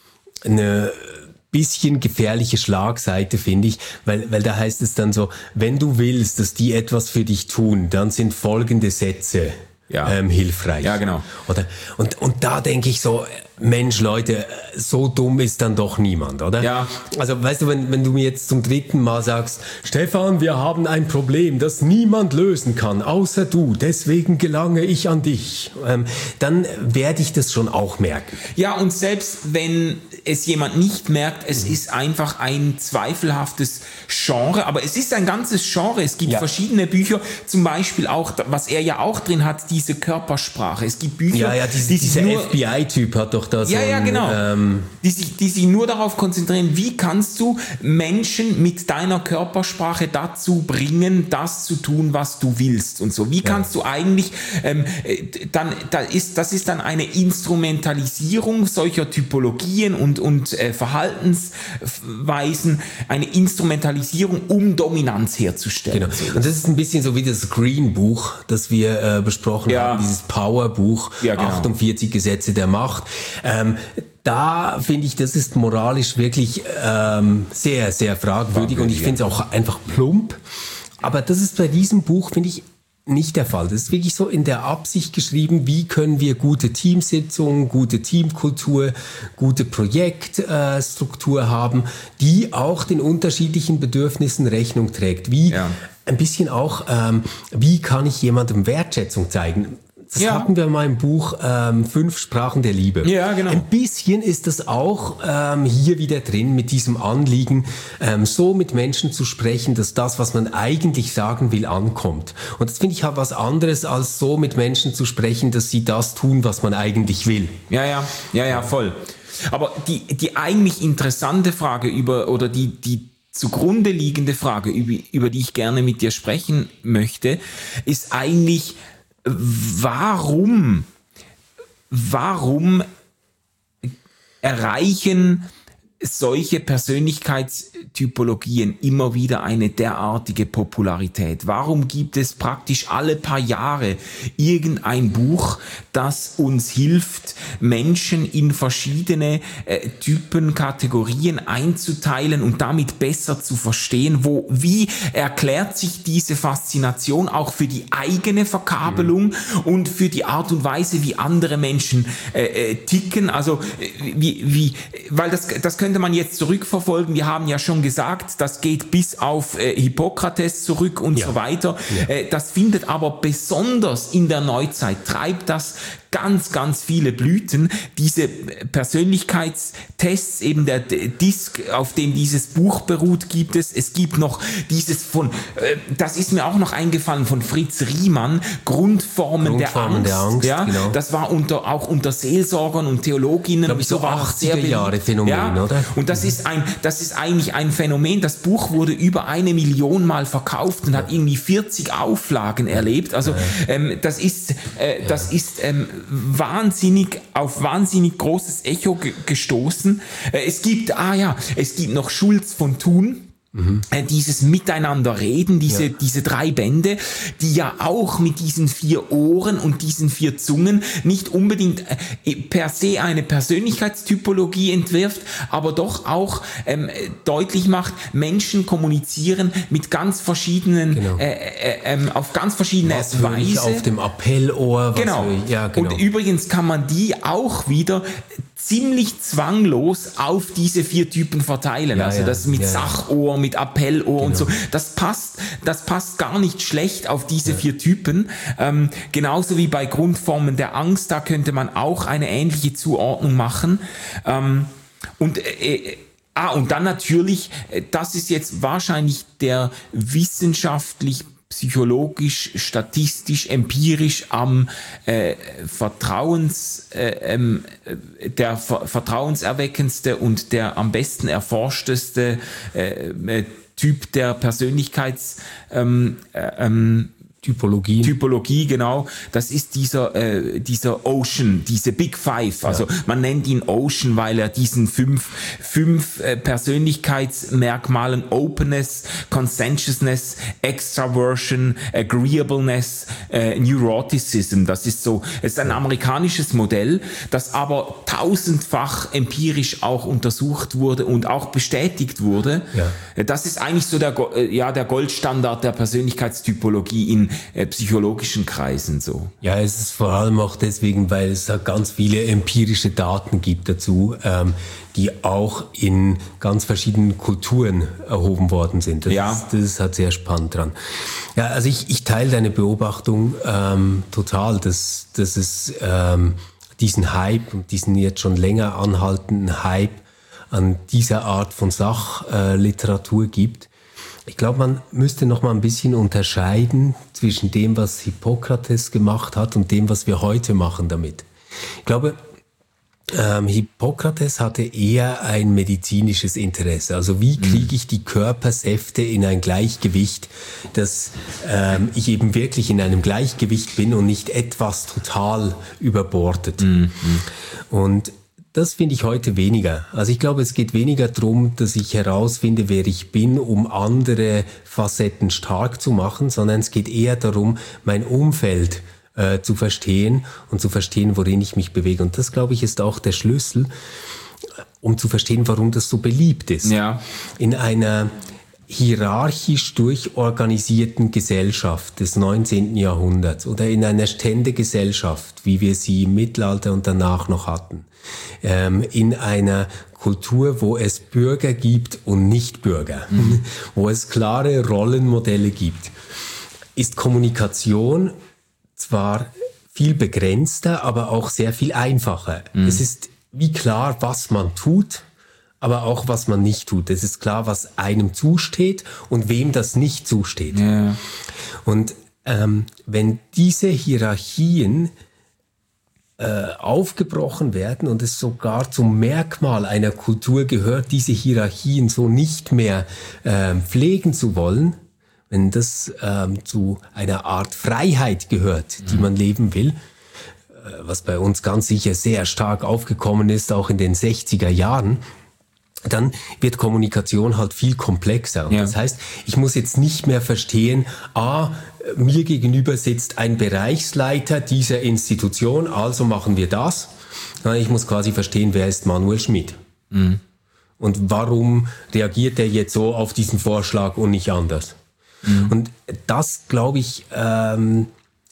eine bisschen gefährliche Schlagseite, finde ich, weil, weil da heißt es dann so, wenn du willst, dass die etwas für dich tun, dann sind folgende Sätze ja. ähm, hilfreich. Ja, genau. Oder? Und, und da denke ich so, Mensch, Leute, so dumm ist dann doch niemand, oder? Ja. Also, weißt du, wenn, wenn du mir jetzt zum dritten Mal sagst, Stefan, wir haben ein Problem, das niemand lösen kann, außer du, deswegen gelange ich an dich, ähm, dann werde ich das schon auch merken. Ja, und selbst wenn es jemand nicht merkt, es mhm. ist einfach ein zweifelhaftes Genre, aber es ist ein ganzes Genre, es gibt ja. verschiedene Bücher, zum Beispiel auch, was er ja auch drin hat, diese Körpersprache. Es gibt Bücher, ja, ja, diese, die dieser nur, F B I-Typ hat doch da so ja, ja, genau. Ähm, die, sich, die sich nur darauf konzentrieren, wie kannst du Menschen mit deiner Körpersprache dazu bringen, das zu tun, was du willst und so. Wie ja. kannst du eigentlich, ähm, dann, da ist, das ist dann eine Instrumentalisierung solcher Typologien und, und äh, Verhaltensweisen, eine Instrumentalisierung, um Dominanz herzustellen. Genau. Und das ist ein bisschen so wie das Green-Buch, das wir äh, besprochen ja. haben, dieses Power-Buch, ja, genau. achtundvierzig Gesetze der Macht. Ähm, da finde ich, das ist moralisch wirklich ähm, sehr, sehr fragwürdig und ich finde es auch einfach plump. Aber das ist bei diesem Buch, finde ich, nicht der Fall. Das ist wirklich so in der Absicht geschrieben, wie können wir gute Teamsitzungen, gute Teamkultur, gute Projektstruktur äh, haben, die auch den unterschiedlichen Bedürfnissen Rechnung trägt. Wie ja. ein bisschen auch, ähm, wie kann ich jemandem Wertschätzung zeigen? Das ja. hatten wir mal im Buch ähm, Fünf Sprachen der Liebe. Ja, genau. Ein bisschen ist das auch ähm, hier wieder drin mit diesem Anliegen, ähm, so mit Menschen zu sprechen, dass das, was man eigentlich sagen will, ankommt. Und das finde ich halt was anderes, als so mit Menschen zu sprechen, dass sie das tun, was man eigentlich will. Ja, ja, ja, ja, voll. Aber die, die eigentlich interessante Frage über, oder die, die zugrunde liegende Frage, über, über die ich gerne mit dir sprechen möchte, ist eigentlich, Warum, warum erreichen solche Persönlichkeitstypologien immer wieder eine derartige Popularität? Warum gibt es praktisch alle paar Jahre irgendein Buch, das uns hilft, Menschen in verschiedene äh, Typen, Kategorien einzuteilen und damit besser zu verstehen, wo, wie erklärt sich diese Faszination auch für die eigene Verkabelung mhm. und für die Art und Weise, wie andere Menschen äh, äh, ticken, also äh, wie, wie, weil das, das könnte man jetzt zurückverfolgen, wir haben ja schon gesagt, das geht bis auf äh, Hippokrates zurück und ja. so weiter, ja. äh, das findet aber besonders in der Neuzeit, treibt das ganz, ganz viele Blüten. Diese Persönlichkeitstests, eben der Disk, auf dem dieses Buch beruht, gibt es. Es gibt noch dieses von, äh, das ist mir auch noch eingefallen, von Fritz Riemann, Grundformen, Grundformen der Angst. Der Angst ja, genau. Das war unter, auch unter Seelsorgern und Theologinnen. Glaube ich, so achtziger Jahre Phänomen, ja, oder? Und das ist ein, das ist eigentlich ein Phänomen. Das Buch wurde über eine Million Mal verkauft und ja. hat irgendwie vierzig Auflagen erlebt. Also, ja. ähm, das ist, äh, ja. das ist, ähm, wahnsinnig, auf wahnsinnig großes Echo ge- gestoßen. Äh, es gibt, ah ja, es gibt noch Schulz von Thun. Mhm. Dieses Miteinanderreden, diese, ja. diese drei Bände, die ja auch mit diesen vier Ohren und diesen vier Zungen nicht unbedingt äh, per se eine Persönlichkeitstypologie entwirft, aber doch auch ähm, deutlich macht, Menschen kommunizieren mit ganz verschiedenen, genau. äh, äh, äh, auf ganz verschiedene was Weise. Auf dem Appellohr. Was genau. Ich, ja, genau. Und übrigens kann man die auch wieder ziemlich zwanglos auf diese vier Typen verteilen. Ja, also das mit ja, Sachohr, mit Appellohr genau. und so. Das passt, das passt gar nicht schlecht auf diese ja. vier Typen. Ähm, genauso wie bei Grundformen der Angst, da könnte man auch eine ähnliche Zuordnung machen. Ähm, und äh, ah, und dann natürlich, das ist jetzt wahrscheinlich der wissenschaftlich psychologisch, statistisch, empirisch am äh, Vertrauens, äh, ähm, der ver- vertrauenserweckendste und der am besten erforschteste äh, äh, Typ der Persönlichkeits ähm, äh, ähm, Typologie. Typologie, genau. Das ist dieser, äh, dieser Ocean, diese Big Five. Also ja. man nennt ihn Ocean, weil er diesen fünf, fünf äh, Persönlichkeitsmerkmalen Openness, Conscientiousness, Extraversion, Agreeableness, äh, Neuroticism. Das ist so, es ist ein amerikanisches Modell, das aber tausendfach empirisch auch untersucht wurde und auch bestätigt wurde. Ja. Das ist eigentlich so der, ja, der Goldstandard der Persönlichkeitstypologie in äh, psychologischen Kreisen so. Ja, es ist vor allem auch deswegen, weil es da ganz viele empirische Daten gibt dazu, ähm, die auch in ganz verschiedenen Kulturen erhoben worden sind. Das, ja. ist, das ist halt sehr spannend dran. Ja, also ich, ich teile deine Beobachtung ähm, total, dass, dass es ähm, diesen Hype und diesen jetzt schon länger anhaltenden Hype an dieser Art von Sachliteratur äh, gibt. Ich glaube, man müsste noch mal ein bisschen unterscheiden zwischen dem, was Hippokrates gemacht hat und dem, was wir heute machen damit. Ich glaube, ähm, Hippokrates hatte eher ein medizinisches Interesse. Also wie kriege ich die Körpersäfte in ein Gleichgewicht, dass ähm, ich eben wirklich in einem Gleichgewicht bin und nicht etwas total überbordet. Mhm. Und das finde ich heute weniger. Also ich glaube, es geht weniger darum, dass ich herausfinde, wer ich bin, um andere Facetten stark zu machen, sondern es geht eher darum, mein Umfeld äh, zu verstehen und zu verstehen, worin ich mich bewege. Und das, glaube ich, ist auch der Schlüssel, um zu verstehen, warum das so beliebt ist. Ja. In einer hierarchisch durchorganisierten Gesellschaft des neunzehnten Jahrhunderts oder in einer Ständegesellschaft, wie wir sie im Mittelalter und danach noch hatten, ähm, in einer Kultur, wo es Bürger gibt und Nichtbürger, mhm. wo es klare Rollenmodelle gibt, ist Kommunikation zwar viel begrenzter, aber auch sehr viel einfacher. Mhm. Es ist wie klar, was man tut, aber auch was man nicht tut. Es ist klar, was einem zusteht und wem das nicht zusteht. Ja. Und ähm, wenn diese Hierarchien äh, aufgebrochen werden und es sogar zum Merkmal einer Kultur gehört, diese Hierarchien so nicht mehr äh, pflegen zu wollen, wenn das ähm, zu einer Art Freiheit gehört, die man leben will, äh, was bei uns ganz sicher sehr stark aufgekommen ist, auch in den sechziger Jahren, dann wird Kommunikation halt viel komplexer. Und ja. Das heißt, ich muss jetzt nicht mehr verstehen, ah, mir gegenüber sitzt ein Bereichsleiter dieser Institution, also machen wir das. Ich muss quasi verstehen, wer ist Manuel Schmid? Mhm. Und warum reagiert er jetzt so auf diesen Vorschlag und nicht anders? Mhm. Und das, glaube ich, ähm,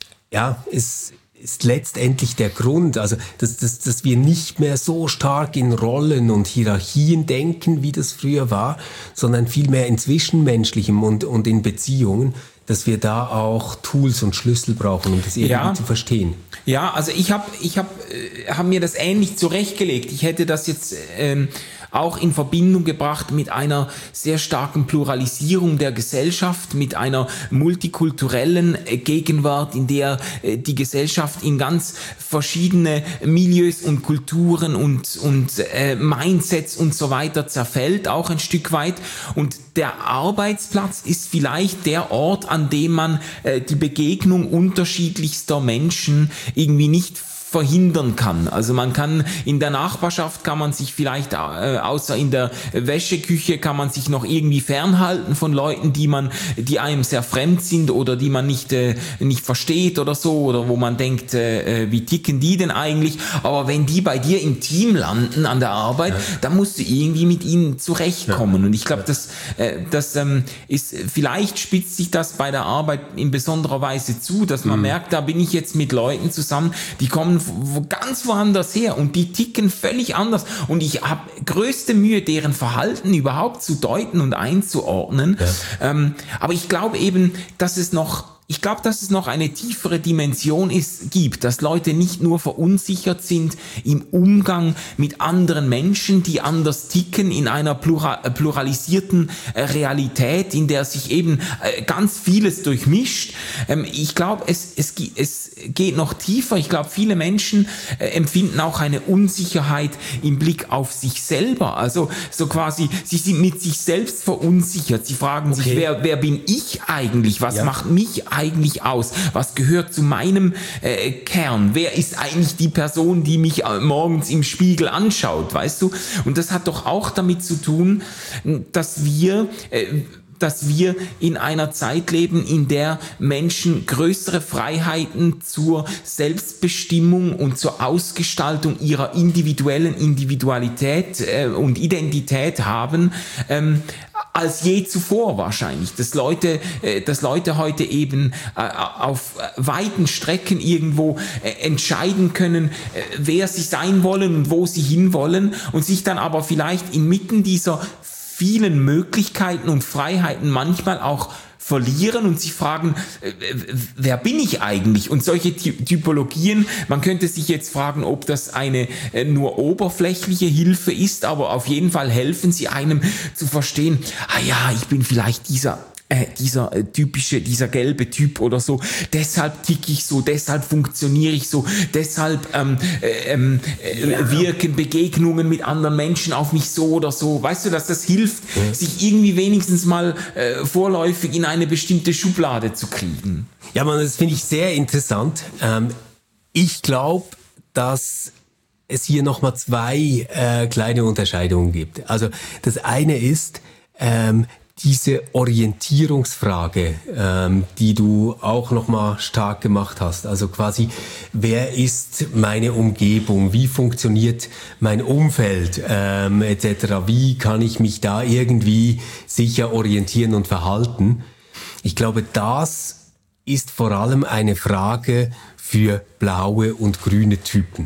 ja, ist... ist letztendlich der Grund, also dass, dass, dass wir nicht mehr so stark in Rollen und Hierarchien denken, wie das früher war, sondern vielmehr in Zwischenmenschlichem und, und in Beziehungen, dass wir da auch Tools und Schlüssel brauchen, um das irgendwie ja. zu verstehen. Ja, also ich habe ich hab, äh, hab mir das ähnlich zurechtgelegt. Ich hätte das jetzt ähm, auch in Verbindung gebracht mit einer sehr starken Pluralisierung der Gesellschaft, mit einer multikulturellen Gegenwart, in der äh, die Gesellschaft in ganz verschiedene Milieus und Kulturen und, und äh, Mindsets und so weiter zerfällt, auch ein Stück weit. Und der Arbeitsplatz ist vielleicht der Ort, an dem man äh, die Begegnung unterschiedlichster Menschen irgendwie nicht verhindern kann. Also man kann in der Nachbarschaft kann man sich vielleicht, äh, außer in der Wäscheküche, kann man sich noch irgendwie fernhalten von Leuten, die man, die einem sehr fremd sind oder die man nicht äh, nicht versteht oder so, oder wo man denkt, äh, wie ticken die denn eigentlich? Aber wenn die bei dir im Team landen an der Arbeit, ja. dann musst du irgendwie mit ihnen zurechtkommen. Ja. Und ich glaube, das, äh, das ähm, ist, vielleicht spitzt sich das bei der Arbeit in besonderer Weise zu, dass man mhm. merkt, da bin ich jetzt mit Leuten zusammen, die kommen ganz woanders her und die ticken völlig anders und ich habe größte Mühe, deren Verhalten überhaupt zu deuten und einzuordnen. Ja. Ähm, aber ich glaube eben, dass es noch Ich glaube, dass es noch eine tiefere Dimension ist, gibt, dass Leute nicht nur verunsichert sind im Umgang mit anderen Menschen, die anders ticken, in einer plural, pluralisierten Realität, in der sich eben ganz vieles durchmischt. Ich glaube, es, es, es geht noch tiefer. Ich glaube, viele Menschen empfinden auch eine Unsicherheit im Blick auf sich selber. Also so quasi, sie sind mit sich selbst verunsichert. Sie fragen okay. sich, wer, wer bin ich eigentlich? Was ja. macht mich eigentlich aus? Was gehört zu meinem äh, Kern? Wer ist eigentlich die Person, die mich äh, morgens im Spiegel anschaut? Weißt du? Und das hat doch auch damit zu tun, dass wir äh, dass wir in einer Zeit leben, in der Menschen größere Freiheiten zur Selbstbestimmung und zur Ausgestaltung ihrer individuellen Individualität äh, und Identität haben, ähm, als je zuvor wahrscheinlich, dass Leute, äh, dass Leute heute eben äh, auf weiten Strecken irgendwo äh, entscheiden können, äh, wer sie sein wollen und wo sie hinwollen und sich dann aber vielleicht inmitten dieser vielen Möglichkeiten und Freiheiten manchmal auch verlieren und sich fragen, äh, wer bin ich eigentlich? Und solche Typologien, man könnte sich jetzt fragen, ob das eine äh, nur oberflächliche Hilfe ist, aber auf jeden Fall helfen sie einem zu verstehen, ah ja, ich bin vielleicht dieser Äh, dieser äh, typische, dieser gelbe Typ oder so, deshalb ticke ich so, deshalb funktioniere ich so, deshalb ähm, äh, äh, ja. wirken Begegnungen mit anderen Menschen auf mich so oder so. Weißt du, dass das hilft, ja. sich irgendwie wenigstens mal äh, vorläufig in eine bestimmte Schublade zu kriegen? Ja, man, das finde ich sehr interessant. Ähm, ich glaube, dass es hier nochmal zwei äh, kleine Unterscheidungen gibt. Also das eine ist, ähm, diese Orientierungsfrage, ähm, die du auch nochmal stark gemacht hast, also quasi, wer ist meine Umgebung, wie funktioniert mein Umfeld, ähm, et cetera, wie kann ich mich da irgendwie sicher orientieren und verhalten? Ich glaube, das ist vor allem eine Frage für blaue und grüne Typen.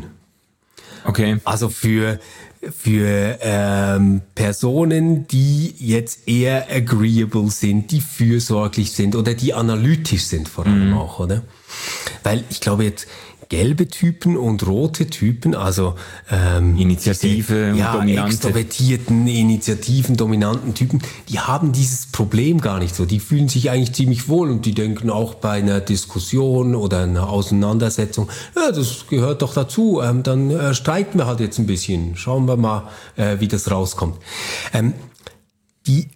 Okay. Also für für ähm, Personen, die jetzt eher agreeable sind, die fürsorglich sind oder die analytisch sind vor allem mhm. auch, oder? Weil ich glaube jetzt gelbe Typen und rote Typen, also ähm, Initiative, diese, ja, dominante. extrovertierten, Initiativen, dominanten Typen, die haben dieses Problem gar nicht so. Die fühlen sich eigentlich ziemlich wohl und die denken auch bei einer Diskussion oder einer Auseinandersetzung, ja, das gehört doch dazu, ähm, dann äh, streiten wir halt jetzt ein bisschen, schauen wir mal, äh, wie das rauskommt. Ähm, die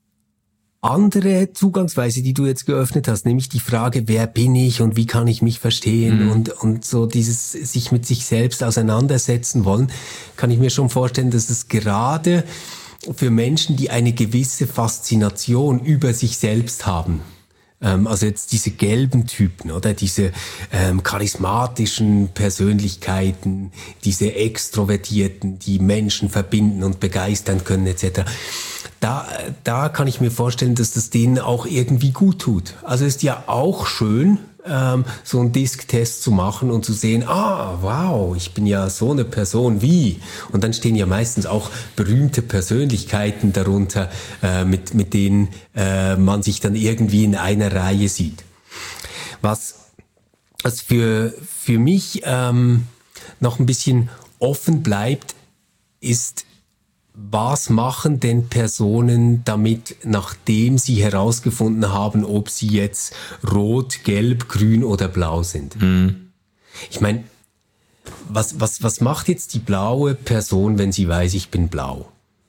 andere Zugangsweise, die du jetzt geöffnet hast, nämlich die Frage, wer bin ich und wie kann ich mich verstehen mhm. und und so dieses sich mit sich selbst auseinandersetzen wollen, kann ich mir schon vorstellen, dass es gerade für Menschen, die eine gewisse Faszination über sich selbst haben. Ähm, also jetzt diese gelben Typen, oder diese ähm, charismatischen Persönlichkeiten, diese Extrovertierten, die Menschen verbinden und begeistern können et cetera. Da, da kann ich mir vorstellen, dass das denen auch irgendwie gut tut. Also ist ja auch schön, ähm, so einen Disc-Test zu machen und zu sehen, ah, wow, ich bin ja so eine Person wie. Und dann stehen ja meistens auch berühmte Persönlichkeiten darunter, äh, mit, mit denen äh, man sich dann irgendwie in einer Reihe sieht. Was, was für, für mich ähm, noch ein bisschen offen bleibt, ist, was machen denn Personen damit, nachdem sie herausgefunden haben, ob sie jetzt rot, gelb, grün oder blau sind? Mhm. Ich meine, was, was, was macht jetzt die blaue Person, wenn sie weiß, ich bin blau?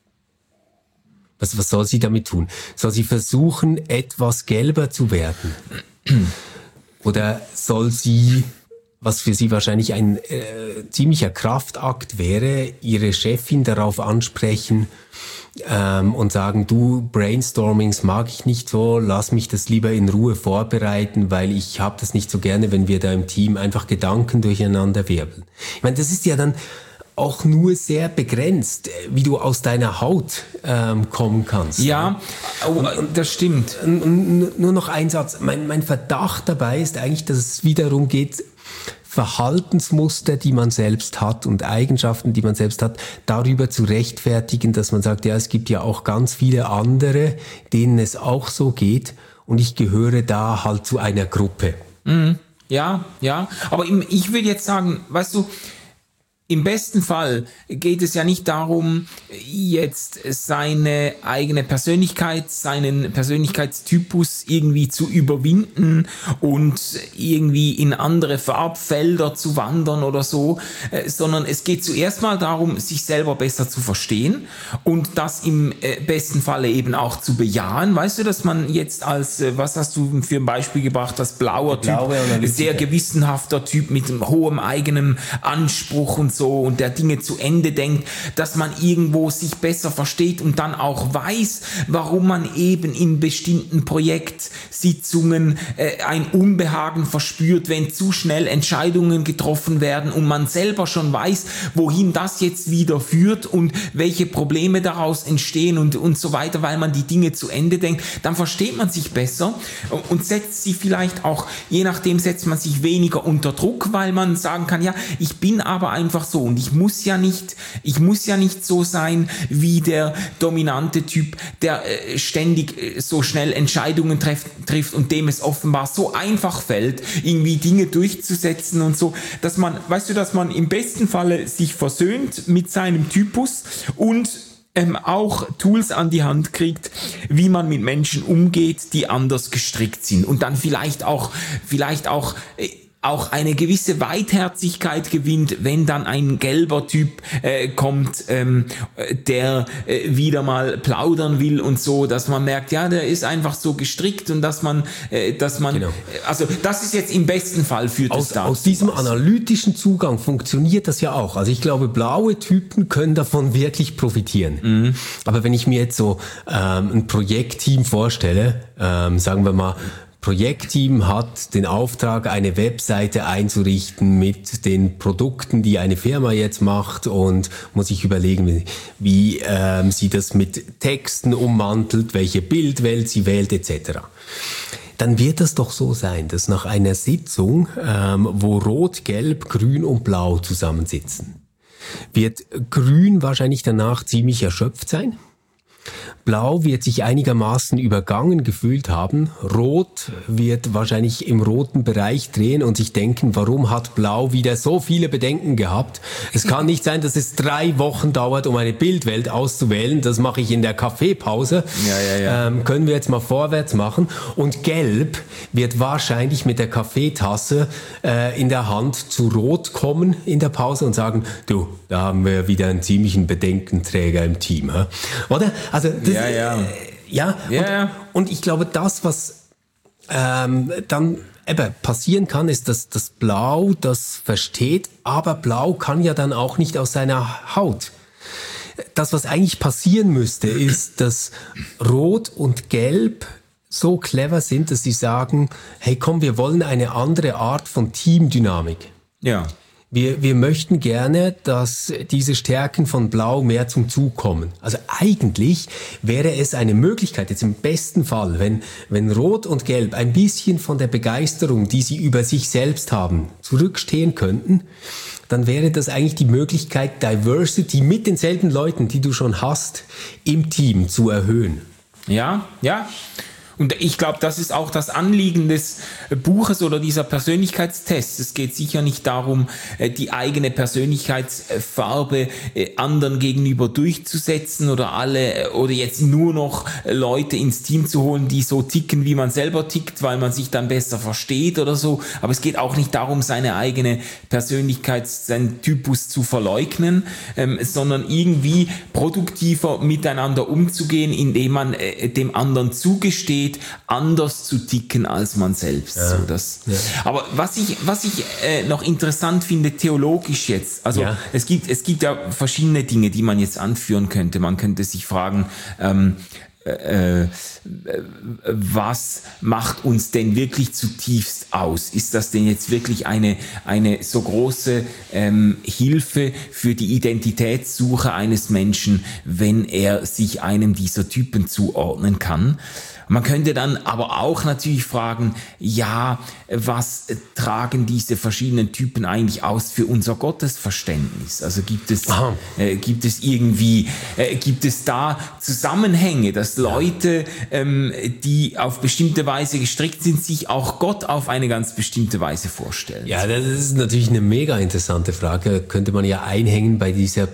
Was, was soll sie damit tun? Soll sie versuchen, etwas gelber zu werden? Oder soll sie, was für sie wahrscheinlich ein äh, ziemlicher Kraftakt wäre, ihre Chefin darauf ansprechen ähm, und sagen, du, Brainstormings mag ich nicht so, lass mich das lieber in Ruhe vorbereiten, weil ich habe das nicht so gerne, wenn wir da im Team einfach Gedanken durcheinander wirbeln. Ich meine, das ist ja dann auch nur sehr begrenzt, wie du aus deiner Haut ähm, kommen kannst. Ja, oh, das stimmt. Und nur noch ein Satz. Mein, mein Verdacht dabei ist eigentlich, dass es wiederum geht, Verhaltensmuster, die man selbst hat und Eigenschaften, die man selbst hat, darüber zu rechtfertigen, dass man sagt, ja, es gibt ja auch ganz viele andere, denen es auch so geht und ich gehöre da halt zu einer Gruppe. Mhm. Ja, ja, aber ich will jetzt sagen, weißt du, im besten Fall geht es ja nicht darum, jetzt seine eigene Persönlichkeit, seinen Persönlichkeitstypus irgendwie zu überwinden und irgendwie in andere Farbfelder zu wandern oder so, sondern es geht zuerst mal darum, sich selber besser zu verstehen und das im besten Falle eben auch zu bejahen. Weißt du, dass man jetzt als, was hast du für ein Beispiel gebracht, als blauer Typ, sehr gewissenhafter Typ mit einem hohem eigenen Anspruch und so und der Dinge zu Ende denkt, dass man irgendwo sich besser versteht und dann auch weiß, warum man eben in bestimmten Projektsitzungen äh, ein Unbehagen verspürt, wenn zu schnell Entscheidungen getroffen werden und man selber schon weiß, wohin das jetzt wieder führt und welche Probleme daraus entstehen und, und so weiter, weil man die Dinge zu Ende denkt, dann versteht man sich besser und setzt sie vielleicht auch, je nachdem setzt man sich weniger unter Druck, weil man sagen kann, ja, ich bin aber einfach so und ich muss ja nicht, ich muss ja nicht so sein wie der dominante Typ, der äh, ständig äh, so schnell Entscheidungen treff, trifft und dem es offenbar so einfach fällt, irgendwie Dinge durchzusetzen und so, dass man, weißt du, dass man im besten Falle sich versöhnt mit seinem Typus und ähm, auch Tools an die Hand kriegt, wie man mit Menschen umgeht, die anders gestrickt sind und dann vielleicht auch, vielleicht auch äh, auch eine gewisse Weitherzigkeit gewinnt, wenn dann ein gelber Typ äh, kommt, ähm, der äh, wieder mal plaudern will und so, dass man merkt, ja, der ist einfach so gestrickt und dass man, äh, dass man, genau. Also das ist jetzt im besten Fall führt es dazu. Aus diesem analytischen Zugang funktioniert das ja auch. Also ich glaube, blaue Typen können davon wirklich profitieren. Mhm. Aber wenn ich mir jetzt so ähm, ein Projektteam vorstelle, ähm, sagen wir mal, Projektteam hat den Auftrag, eine Webseite einzurichten mit den Produkten, die eine Firma jetzt macht und muss sich überlegen, wie, wie ähm, sie das mit Texten ummantelt, welche Bildwelt sie wählt et cetera. Dann wird es doch so sein, dass nach einer Sitzung, ähm, wo Rot, Gelb, Grün und Blau zusammensitzen, wird Grün wahrscheinlich danach ziemlich erschöpft sein. Blau wird sich einigermaßen übergangen gefühlt haben. Rot wird wahrscheinlich im roten Bereich drehen und sich denken, warum hat Blau wieder so viele Bedenken gehabt? Es kann nicht sein, dass es drei Wochen dauert, um eine Bildwelt auszuwählen. Das mache ich in der Kaffeepause. Ja, ja, ja. Ähm, können wir jetzt mal vorwärts machen. Und Gelb wird wahrscheinlich mit der Kaffeetasse äh, in der Hand zu Rot kommen in der Pause und sagen, du, da haben wir wieder einen ziemlichen Bedenkenträger im Team. Hä? Oder? Also das, ja, ja. Äh, ja, ja, und, ja. und ich glaube, das, was ähm, dann eben passieren kann, ist, dass das Blau das versteht, aber Blau kann ja dann auch nicht aus seiner Haut. das, was eigentlich passieren müsste, ist, dass Rot und Gelb so clever sind, dass sie sagen, hey komm, wir wollen eine andere Art von Teamdynamik. Ja. Wir, wir möchten gerne, dass diese Stärken von Blau mehr zum Zug kommen. Also eigentlich wäre es eine Möglichkeit, jetzt im besten Fall, wenn, wenn Rot und Gelb ein bisschen von der Begeisterung, die sie über sich selbst haben, zurückstehen könnten, dann wäre das eigentlich die Möglichkeit, Diversity mit denselben Leuten, die du schon hast, im Team zu erhöhen. Ja, ja. Und ich glaube, das ist auch das Anliegen des Buches oder dieser Persönlichkeitstests. Es geht sicher nicht darum, die eigene Persönlichkeitsfarbe anderen gegenüber durchzusetzen oder alle oder jetzt nur noch Leute ins Team zu holen, die so ticken, wie man selber tickt, weil man sich dann besser versteht oder so. Aber es geht auch nicht darum, seine eigene Persönlichkeit, seinen Typus zu verleugnen, ähm, sondern irgendwie produktiver miteinander umzugehen, indem man äh, dem anderen zugesteht, anders zu ticken als man selbst. Ja, so das. Ja. Aber was ich, was ich äh, noch interessant finde, theologisch jetzt, also ja. es gibt, es gibt ja verschiedene Dinge, die man jetzt anführen könnte. Man könnte sich fragen, ähm, Äh, was macht uns denn wirklich zutiefst aus? Ist das denn jetzt wirklich eine, eine so große ähm, Hilfe für die Identitätssuche eines Menschen, wenn er sich einem dieser Typen zuordnen kann? Man könnte dann aber auch natürlich fragen, ja, was tragen diese verschiedenen Typen eigentlich aus für unser Gottesverständnis? Also gibt es, äh, gibt es irgendwie, äh, gibt es da Zusammenhänge, dass Leute, ähm, die auf bestimmte Weise gestrickt sind, sich auch Gott auf eine ganz bestimmte Weise vorstellen? Ja, das ist natürlich eine mega interessante Frage. Könnte man ja einhängen bei dieser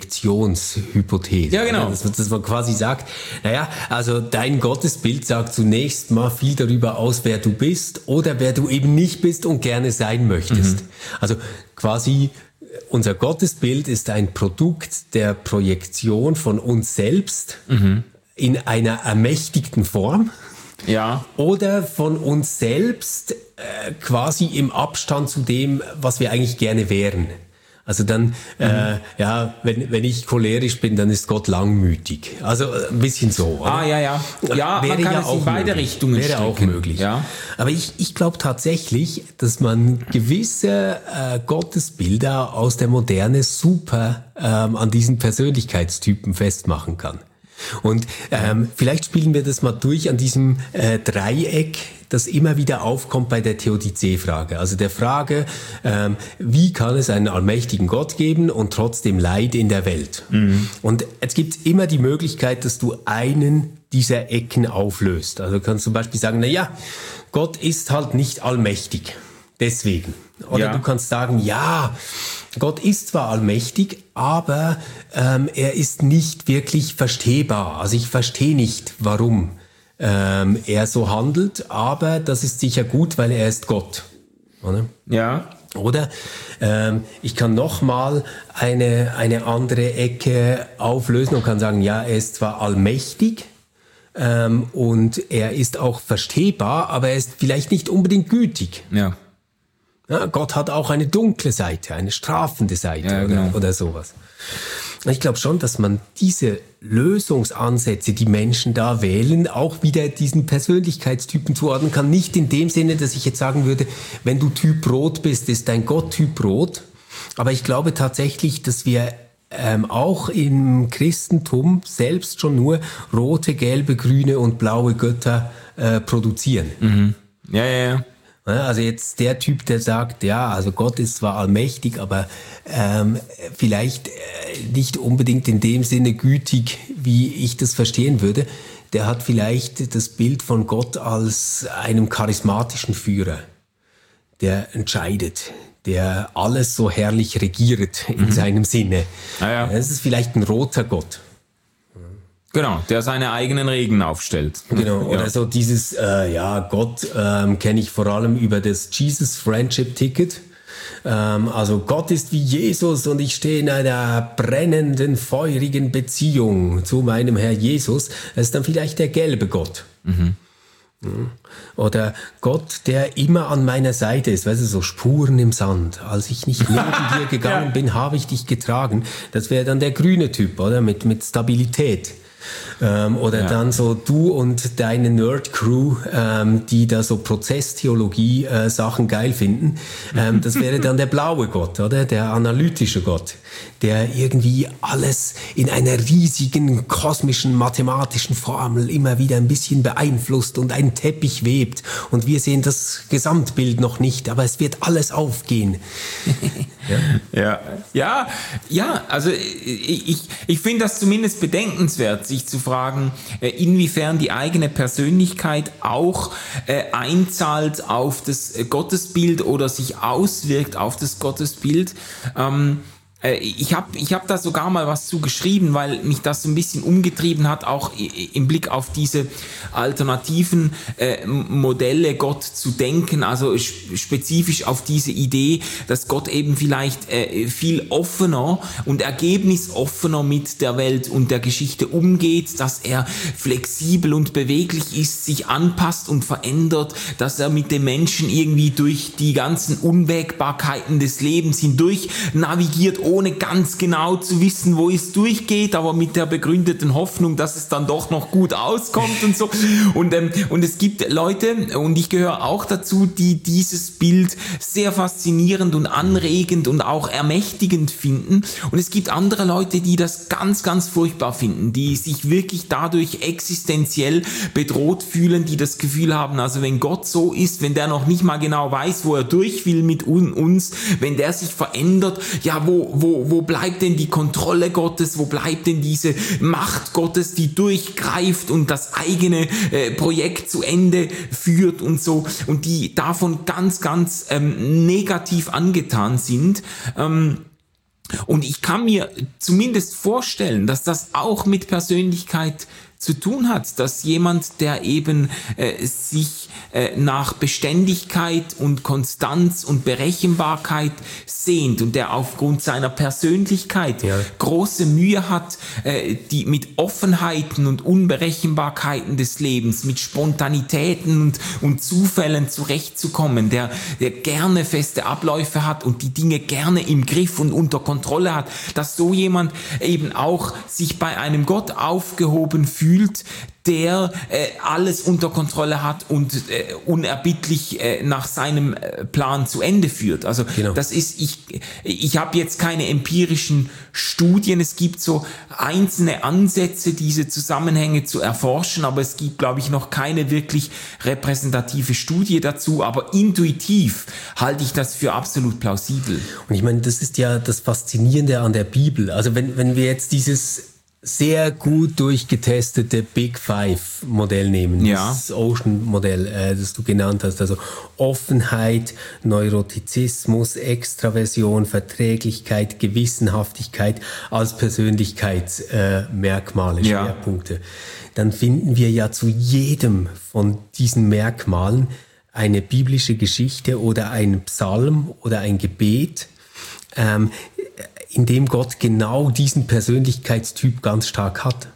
Projektionshypothese. Ja, genau. Dass, dass man quasi sagt, naja, also dein Gottesbild sagt zunächst mal viel darüber aus, wer du bist oder wer du eben nicht bist und gerne sein möchtest. Mhm. Also quasi unser Gottesbild ist ein Produkt der Projektion von uns selbst mhm. in einer ermächtigten Form. Ja. Oder von uns selbst äh, quasi im Abstand zu dem, was wir eigentlich gerne wären. Also dann, mhm. äh, ja, wenn, wenn ich cholerisch bin, dann ist Gott langmütig. Also ein bisschen so. Oder? Ah, ja, ja. Ja, wäre man kann ja es auch in beide möglich. Richtungen Wäre stricken. auch möglich. Ja. Aber ich, ich glaube tatsächlich, dass man gewisse äh, Gottesbilder aus der Moderne super ähm, an diesen Persönlichkeitstypen festmachen kann. Und ähm, vielleicht spielen wir das mal durch an diesem äh, Dreieck, das immer wieder aufkommt bei der Theodizee-Frage. Also der Frage, ähm, wie kann es einen allmächtigen Gott geben und trotzdem Leid in der Welt? Mhm. Und es gibt immer die Möglichkeit, dass du einen dieser Ecken auflöst. Also du kannst zum Beispiel sagen, na ja, Gott ist halt nicht allmächtig. Deswegen. Oder ja. du kannst sagen, ja, Gott ist zwar allmächtig, aber ähm, er ist nicht wirklich verstehbar. Also ich verstehe nicht, warum ähm, er so handelt, aber das ist sicher gut, weil er ist Gott. Oder? Ja. Oder ähm, ich kann nochmal eine, eine andere Ecke auflösen und kann sagen, ja, er ist zwar allmächtig, ähm, und er ist auch verstehbar, aber er ist vielleicht nicht unbedingt gütig. Ja. Ja, Gott hat auch eine dunkle Seite, eine strafende Seite ja, oder, genau. oder sowas. Ich glaube schon, dass man diese Lösungsansätze, die Menschen da wählen, auch wieder diesen Persönlichkeitstypen zuordnen kann. Nicht in dem Sinne, dass ich jetzt sagen würde, wenn du Typ Rot bist, ist dein Gott Typ Rot. Aber ich glaube tatsächlich, dass wir ähm, auch im Christentum selbst schon nur rote, gelbe, grüne und blaue Götter äh, produzieren. Mhm. Ja, ja, ja. Also jetzt der Typ, der sagt, ja, also Gott ist zwar allmächtig, aber ähm, vielleicht äh, nicht unbedingt in dem Sinne gütig, wie ich das verstehen würde, der hat vielleicht das Bild von Gott als einem charismatischen Führer, der entscheidet, der alles so herrlich regiert in mhm. seinem Sinne. Ah, ja. Das ist vielleicht ein roter Gott. Genau, der seine eigenen Regeln aufstellt. Genau, oder ja. so dieses, äh, ja, Gott ähm, kenne ich vor allem über das Jesus Friendship Ticket. Ähm, also Gott ist wie Jesus und ich stehe in einer brennenden, feurigen Beziehung zu meinem Herr Jesus. Das ist dann vielleicht der gelbe Gott. Mhm. Oder Gott, der immer an meiner Seite ist, weißt du, so Spuren im Sand. Als ich nicht neben dir gegangen Ja. bin, habe ich dich getragen. Das wäre dann der grüne Typ, oder? Mit, mit Stabilität. Ähm, oder Ja. dann so du und deine Nerd-Crew, ähm, die da so Prozesstheologie-Sachen geil finden. Ähm, das wäre dann der blaue Gott, oder? Der analytische Gott, der irgendwie alles in einer riesigen kosmischen mathematischen Formel immer wieder ein bisschen beeinflusst und einen Teppich webt. Und wir sehen das Gesamtbild noch nicht, aber es wird alles aufgehen. Ja, ja, ja, also ich, ich, ich finde das zumindest bedenkenswert, sich zu fragen, äh, inwiefern die eigene Persönlichkeit auch äh, einzahlt auf das äh, Gottesbild oder sich auswirkt auf das Gottesbild. Ähm, äh, ich habe ich hab da sogar mal was zu geschrieben, weil mich das so ein bisschen umgetrieben hat, auch i- im Blick auf diese alternativen äh, Modelle, Gott zu denken, also sp- spezifisch auf diese Idee, dass Gott eben vielleicht äh, viel offener und ergebnisoffener mit der Welt und der Geschichte umgeht, dass er flexibel und beweglich ist, sich anpasst und verändert, dass er mit den Menschen irgendwie durch die ganzen Unwägbarkeiten des Lebens hindurch navigiert, ohne ganz genau zu wissen, wo es durchgeht, aber mit der begründeten Hoffnung, dass es dann doch noch gut auskommt und so. Und, ähm, und es gibt Leute, und ich gehöre auch dazu, die dieses Bild sehr faszinierend und anregend und auch ermächtigend finden. Und es gibt andere Leute, die das ganz, ganz furchtbar finden, die sich wirklich dadurch existenziell bedroht fühlen, die das Gefühl haben, also wenn Gott so ist, wenn der noch nicht mal genau weiß, wo er durch will mit un- uns, wenn der sich verändert, ja, wo, wo, wo bleibt denn die Kontrolle Gottes, wo bleibt denn diese Macht Gottes, die durchgreift und das eigene äh, Projekt zu Ende führt und so, und die davon ganz, ganz ähm, negativ angetan sind. Ähm, und ich kann mir zumindest vorstellen, dass das auch mit Persönlichkeit zu tun hat, dass jemand, der eben äh, sich äh, nach Beständigkeit und Konstanz und Berechenbarkeit sehnt und der aufgrund seiner Persönlichkeit Ja. große Mühe hat, äh, die mit Offenheiten und Unberechenbarkeiten des Lebens, mit Spontanitäten und, und Zufällen zurechtzukommen, der, der gerne feste Abläufe hat und die Dinge gerne im Griff und unter Kontrolle hat, dass so jemand eben auch sich bei einem Gott aufgehoben fühlt, der äh, alles unter Kontrolle hat und äh, unerbittlich äh, nach seinem äh, Plan zu Ende führt. Also Genau. das ist, ich, ich habe jetzt keine empirischen Studien, es gibt so einzelne Ansätze, diese Zusammenhänge zu erforschen, aber es gibt, glaube ich, noch keine wirklich repräsentative Studie dazu, aber intuitiv halte ich das für absolut plausibel. Und ich meine, das ist ja das Faszinierende an der Bibel. Also wenn, wenn wir jetzt dieses sehr gut durchgetestete Big Five Modell nehmen, Ja. das Ocean Modell, äh, das du genannt hast, also Offenheit, Neurotizismus, Extraversion, Verträglichkeit, Gewissenhaftigkeit als Persönlichkeitsmerkmale, äh, Merkmale, Ja. Schwerpunkte, dann finden wir ja zu jedem von diesen Merkmalen eine biblische Geschichte oder ein Psalm oder ein Gebet, ähm, in dem Gott genau diesen Persönlichkeitstyp ganz stark hat.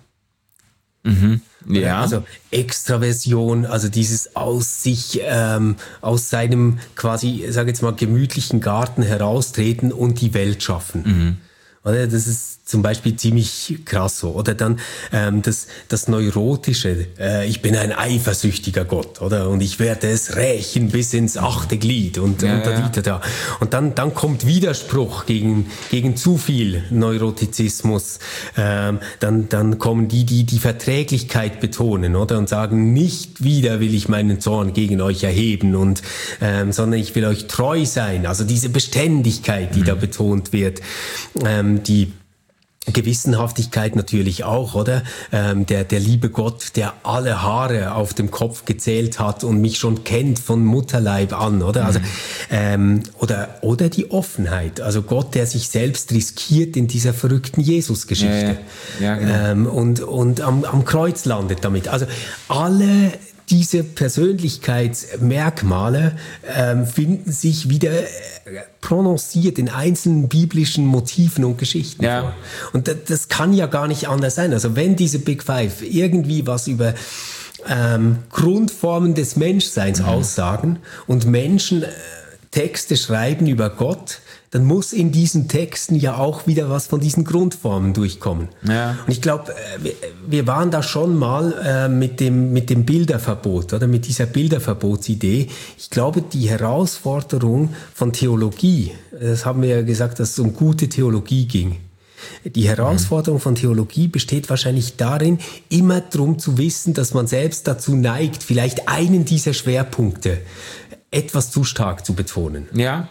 Ja, Also Extraversion, also dieses aus sich, ähm, aus seinem quasi, sag jetzt mal, gemütlichen Garten heraustreten und die Welt schaffen. Oder? Das ist zum Beispiel ziemlich krass so. Oder dann ähm, das, das Neurotische, äh, ich bin ein eifersüchtiger Gott, oder? Und ich werde es rächen bis ins achte Glied und, Ja, und, da, ja. da, da. Und dann, dann kommt Widerspruch gegen, gegen zu viel Neurotizismus. Ähm, dann, dann kommen die, die die Verträglichkeit betonen, oder? Und sagen, nicht wieder will ich meinen Zorn gegen euch erheben, und, ähm, sondern ich will euch treu sein. Also diese Beständigkeit, die mhm. da betont wird, ähm, die Gewissenhaftigkeit natürlich auch, oder? Ähm, der, der liebe Gott, der alle Haare auf dem Kopf gezählt hat und mich schon kennt von Mutterleib an, oder? Also, ähm, oder, oder die Offenheit. Also Gott, der sich selbst riskiert in dieser verrückten Jesus-Geschichte. Ja, ja. Ja, genau. ähm, und, und am, am Kreuz landet damit. Also alle diese Persönlichkeitsmerkmale ähm, finden sich wieder äh, prononciert in einzelnen biblischen Motiven und Geschichten Ja. vor. Und das, das kann ja gar nicht anders sein. Also wenn diese Big Five irgendwie was über ähm, Grundformen des Menschseins mhm. aussagen und Menschen äh, Texte schreiben über Gott, dann muss in diesen Texten ja auch wieder was von diesen Grundformen durchkommen. Ja. Und ich glaube, wir, wir waren da schon mal äh, mit dem mit dem Bilderverbot oder mit dieser Bilderverbotsidee. Ich glaube, die Herausforderung von Theologie, das haben wir ja gesagt, dass es um gute Theologie ging. Die Herausforderung von Theologie besteht wahrscheinlich darin, immer darum zu wissen, dass man selbst dazu neigt, vielleicht einen dieser Schwerpunkte etwas zu stark zu betonen. Ja,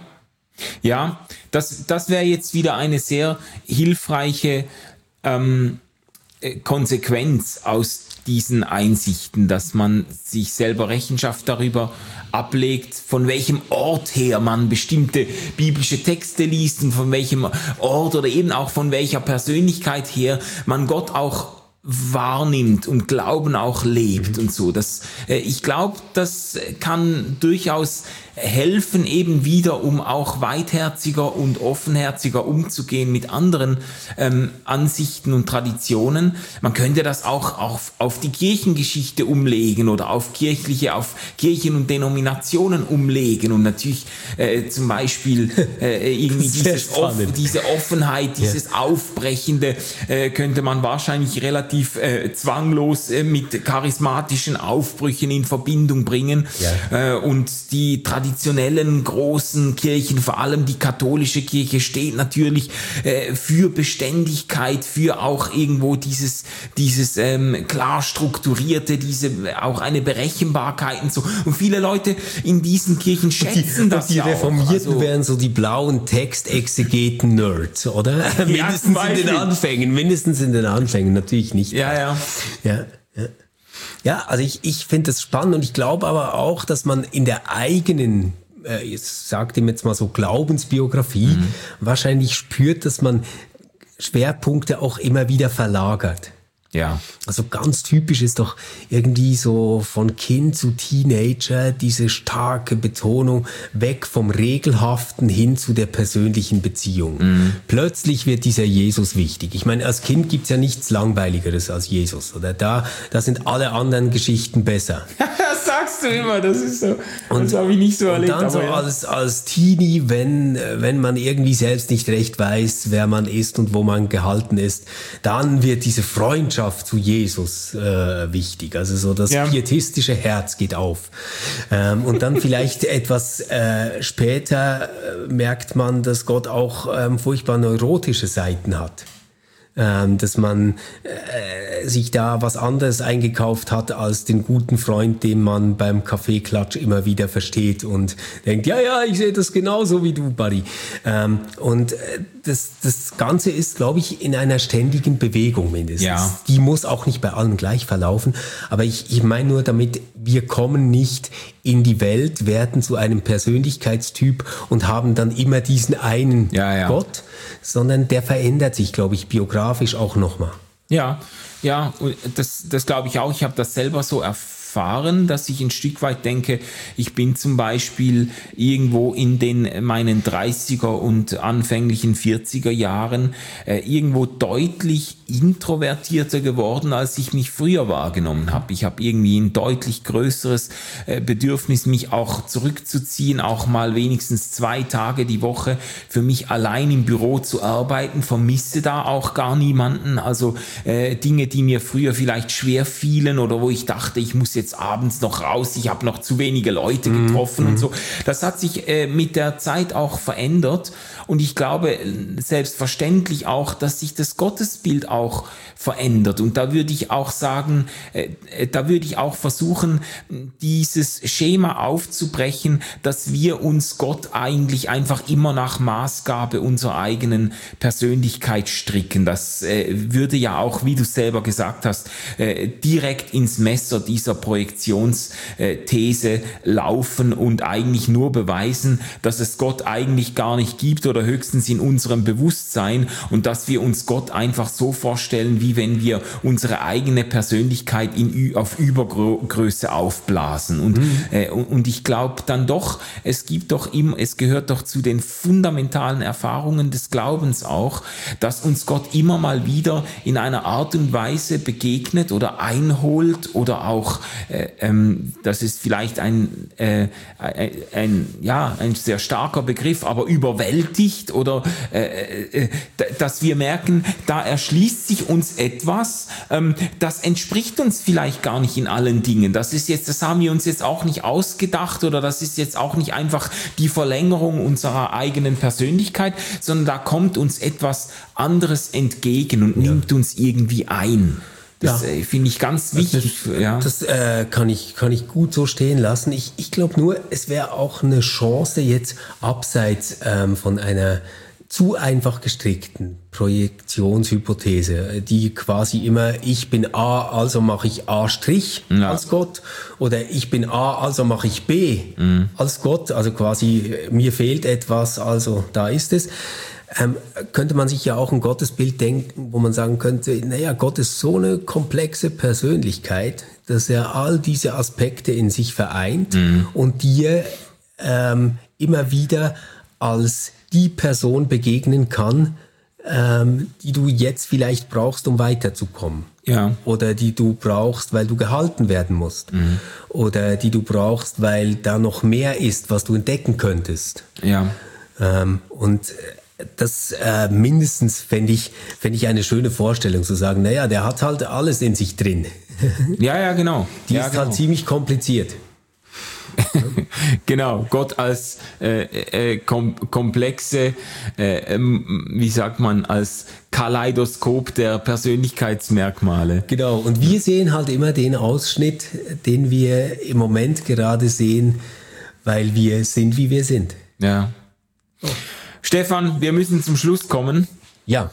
ja, das, das wäre jetzt wieder eine sehr hilfreiche ähm, Konsequenz aus diesen Einsichten, dass man sich selber Rechenschaft darüber ablegt, von welchem Ort her man bestimmte biblische Texte liest und von welchem Ort oder eben auch von welcher Persönlichkeit her man Gott auch wahrnimmt und Glauben auch lebt und so. Das, äh, ich glaube, das kann durchaus helfen, eben wieder, um auch weitherziger und offenherziger umzugehen mit anderen ähm, Ansichten und Traditionen. Man könnte das auch auf, auf die Kirchengeschichte umlegen oder auf kirchliche, auf Kirchen und Denominationen umlegen und natürlich äh, zum Beispiel äh, irgendwie dieses off, diese Offenheit, dieses ja. Aufbrechende äh, könnte man wahrscheinlich relativ äh, zwanglos äh, mit charismatischen Aufbrüchen in Verbindung bringen ja. äh, und die Tradition traditionellen großen Kirchen, vor allem die katholische Kirche, steht natürlich äh, für Beständigkeit, für auch irgendwo dieses dieses ähm, klar strukturierte, diese auch eine Berechenbarkeit und so. Und viele Leute in diesen Kirchen schätzen die, das die ja auch. Die Reformierten also, wären so die blauen Textexegeten-Nerds, oder? Ja, mindestens in den Anfängen, mindestens in den Anfängen, natürlich nicht. Ja, ja. Ja, ja. Ja, also ich, ich finde das spannend und ich glaube aber auch, dass man in der eigenen, äh, ich sage dem jetzt mal so Glaubensbiografie, mhm. wahrscheinlich spürt, dass man Schwerpunkte auch immer wieder verlagert. Ja. Also ganz typisch ist doch irgendwie so von Kind zu Teenager diese starke Betonung weg vom Regelhaften hin zu der persönlichen Beziehung. Mhm. Plötzlich wird dieser Jesus wichtig. Ich meine, als Kind gibt's ja nichts Langweiligeres als Jesus, oder? Da, da sind alle anderen Geschichten besser. Das sagst du immer, das ist so. Und, das habe ich nicht so erlebt. Und dann so ja. als, als Teenie, wenn, wenn man irgendwie selbst nicht recht weiß, wer man ist und wo man gehalten ist, dann wird diese Freundschaft zu Jesus äh, wichtig. Also so das ja. pietistische Herz geht auf. Ähm, und dann vielleicht etwas äh, später äh, merkt man, dass Gott auch ähm, furchtbar neurotische Seiten hat. Ähm, dass man äh, sich da was anderes eingekauft hat als den guten Freund, den man beim Kaffeeklatsch immer wieder versteht und denkt, ja, ja, ich sehe das genauso wie du, Buddy. Ähm, und äh, das, das Ganze ist, glaube ich, in einer ständigen Bewegung mindestens. Ja. Die muss auch nicht bei allen gleich verlaufen, aber ich, ich meine nur damit, wir kommen nicht in die Welt, werden zu einem Persönlichkeitstyp und haben dann immer diesen einen ja, ja. Gott, sondern der verändert sich, glaube ich, biografisch auch nochmal. Ja, ja, das, das glaube ich auch. Ich habe das selber so erfahren, dass ich ein Stück weit denke, ich bin zum Beispiel irgendwo in den meinen dreißiger und anfänglichen vierziger Jahren äh, irgendwo deutlich introvertierter geworden, als ich mich früher wahrgenommen habe. Ich habe irgendwie ein deutlich größeres äh, Bedürfnis, mich auch zurückzuziehen, auch mal wenigstens zwei Tage die Woche für mich allein im Büro zu arbeiten, vermisse da auch gar niemanden. Also äh, Dinge, die mir früher vielleicht schwer fielen oder wo ich dachte, ich muss jetzt abends noch raus, ich habe noch zu wenige Leute getroffen mhm. und so. Das hat sich äh, mit der Zeit auch verändert und ich glaube selbstverständlich auch, dass sich das Gottesbild auch verändert und da würde ich auch sagen, äh, da würde ich auch versuchen, dieses Schema aufzubrechen, dass wir uns Gott eigentlich einfach immer nach Maßgabe unserer eigenen Persönlichkeit stricken. Das äh, würde ja auch, wie du selber gesagt hast, äh, direkt ins Messer dieser Projektionsthese laufen und eigentlich nur beweisen, dass es Gott eigentlich gar nicht gibt oder höchstens in unserem Bewusstsein und dass wir uns Gott einfach so vorstellen, wie wenn wir unsere eigene Persönlichkeit in, auf Übergröße aufblasen. Und, mhm. äh, und ich glaube dann doch, es gibt doch immer, es gehört doch zu den fundamentalen Erfahrungen des Glaubens auch, dass uns Gott immer mal wieder in einer Art und Weise begegnet oder einholt oder auch äh, ähm, das ist vielleicht ein, äh, ein, ein, ja, ein sehr starker Begriff, aber überwältigt oder äh, äh, dass wir merken, da erschließt sich uns etwas, ähm, das entspricht uns vielleicht gar nicht in allen Dingen. Das ist jetzt, das haben wir uns jetzt auch nicht ausgedacht oder das ist jetzt auch nicht einfach die Verlängerung unserer eigenen Persönlichkeit, sondern da kommt uns etwas anderes entgegen und ja. nimmt uns irgendwie ein. Das ja. äh, finde ich ganz wichtig. Das, ja. das äh, kann ich kann ich gut so stehen lassen. Ich, ich glaube nur, es wäre auch eine Chance jetzt abseits ähm, von einer zu einfach gestrickten Projektionshypothese, die quasi immer, ich bin A, also mache ich A' ja. als Gott, oder ich bin A, also mache ich B mhm. als Gott, also quasi mir fehlt etwas, also da ist es. Ähm, könnte man sich ja auch ein Gottesbild denken, wo man sagen könnte, naja, Gott ist so eine komplexe Persönlichkeit, dass er all diese Aspekte in sich vereint mhm. und dir ähm, immer wieder als die Person begegnen kann, ähm, die du jetzt vielleicht brauchst, um weiterzukommen. Ja. Oder die du brauchst, weil du gehalten werden musst. Mhm. Oder die du brauchst, weil da noch mehr ist, was du entdecken könntest. Ja. Ähm, und das äh, mindestens fände ich, fänd ich eine schöne Vorstellung, zu sagen, naja, der hat halt alles in sich drin. Ja, ja, genau. Die ja, ist genau. halt ziemlich kompliziert. Genau, Gott als äh, äh, kom- komplexe, äh, ähm, wie sagt man, als Kaleidoskop der Persönlichkeitsmerkmale. Genau, und wir sehen halt immer den Ausschnitt, den wir im Moment gerade sehen, weil wir sind, wie wir sind. Ja. Oh. Stefan, wir müssen zum Schluss kommen. Ja.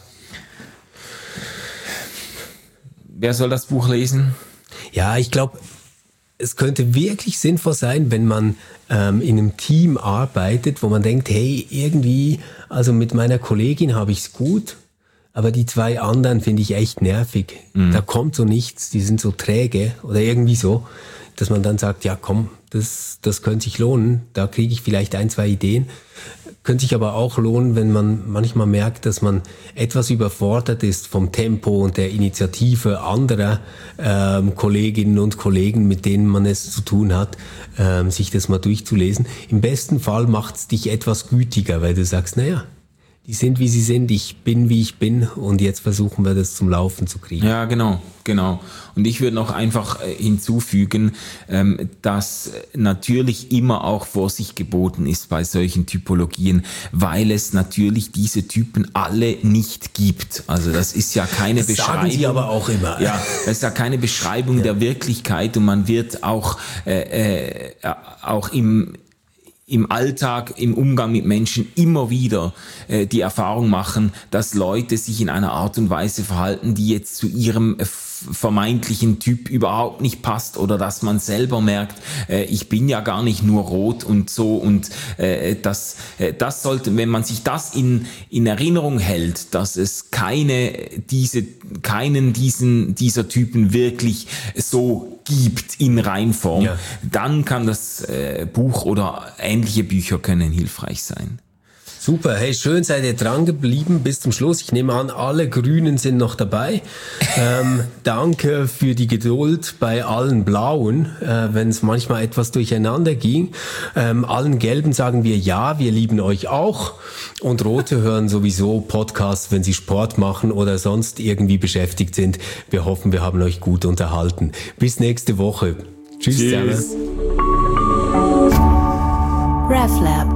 Wer soll das Buch lesen? Ja, ich glaube, es könnte wirklich sinnvoll sein, wenn man ähm, in einem Team arbeitet, wo man denkt, hey, irgendwie, also mit meiner Kollegin habe ich es gut, aber die zwei anderen finde ich echt nervig. Mhm. Da kommt so nichts, die sind so träge oder irgendwie so, dass man dann sagt, ja komm, das, das könnte sich lohnen, da kriege ich vielleicht ein, zwei Ideen. Könnte sich aber auch lohnen, wenn man manchmal merkt, dass man etwas überfordert ist vom Tempo und der Initiative anderer ähm, Kolleginnen und Kollegen, mit denen man es zu tun hat, ähm, sich das mal durchzulesen. Im besten Fall macht es dich etwas gütiger, weil du sagst, naja, die sind, wie sie sind, ich bin, wie ich bin und jetzt versuchen wir das zum Laufen zu kriegen. Ja, genau, genau. Und ich würde noch einfach hinzufügen, dass natürlich immer auch Vorsicht geboten ist bei solchen Typologien, weil es natürlich diese Typen alle nicht gibt. Also das ist ja keine das Beschreibung. Sagen sie aber auch immer. Ja, das ist ja keine Beschreibung ja. der Wirklichkeit und man wird auch, äh, äh, auch im im Alltag, im Umgang mit Menschen immer wieder äh, die Erfahrung machen, dass Leute sich in einer Art und Weise verhalten, die jetzt zu ihrem äh, vermeintlichen Typ überhaupt nicht passt oder dass man selber merkt, äh, ich bin ja gar nicht nur rot und so und äh, das, äh, das sollte, wenn man sich das in, in Erinnerung hält, dass es keine, diese, keinen diesen, dieser Typen wirklich so gibt in Reinform, ja. dann kann das äh, Buch oder ähnliche Bücher können hilfreich sein. Super, hey, schön seid ihr dran geblieben bis zum Schluss. Ich nehme an, alle Grünen sind noch dabei. ähm, danke für die Geduld bei allen Blauen, äh, wenn es manchmal etwas durcheinander ging. Ähm, allen Gelben sagen wir ja, wir lieben euch auch. Und Rote hören sowieso Podcasts, wenn sie Sport machen oder sonst irgendwie beschäftigt sind. Wir hoffen, wir haben euch gut unterhalten. Bis nächste Woche. Tschüss. Tschüss. RefLab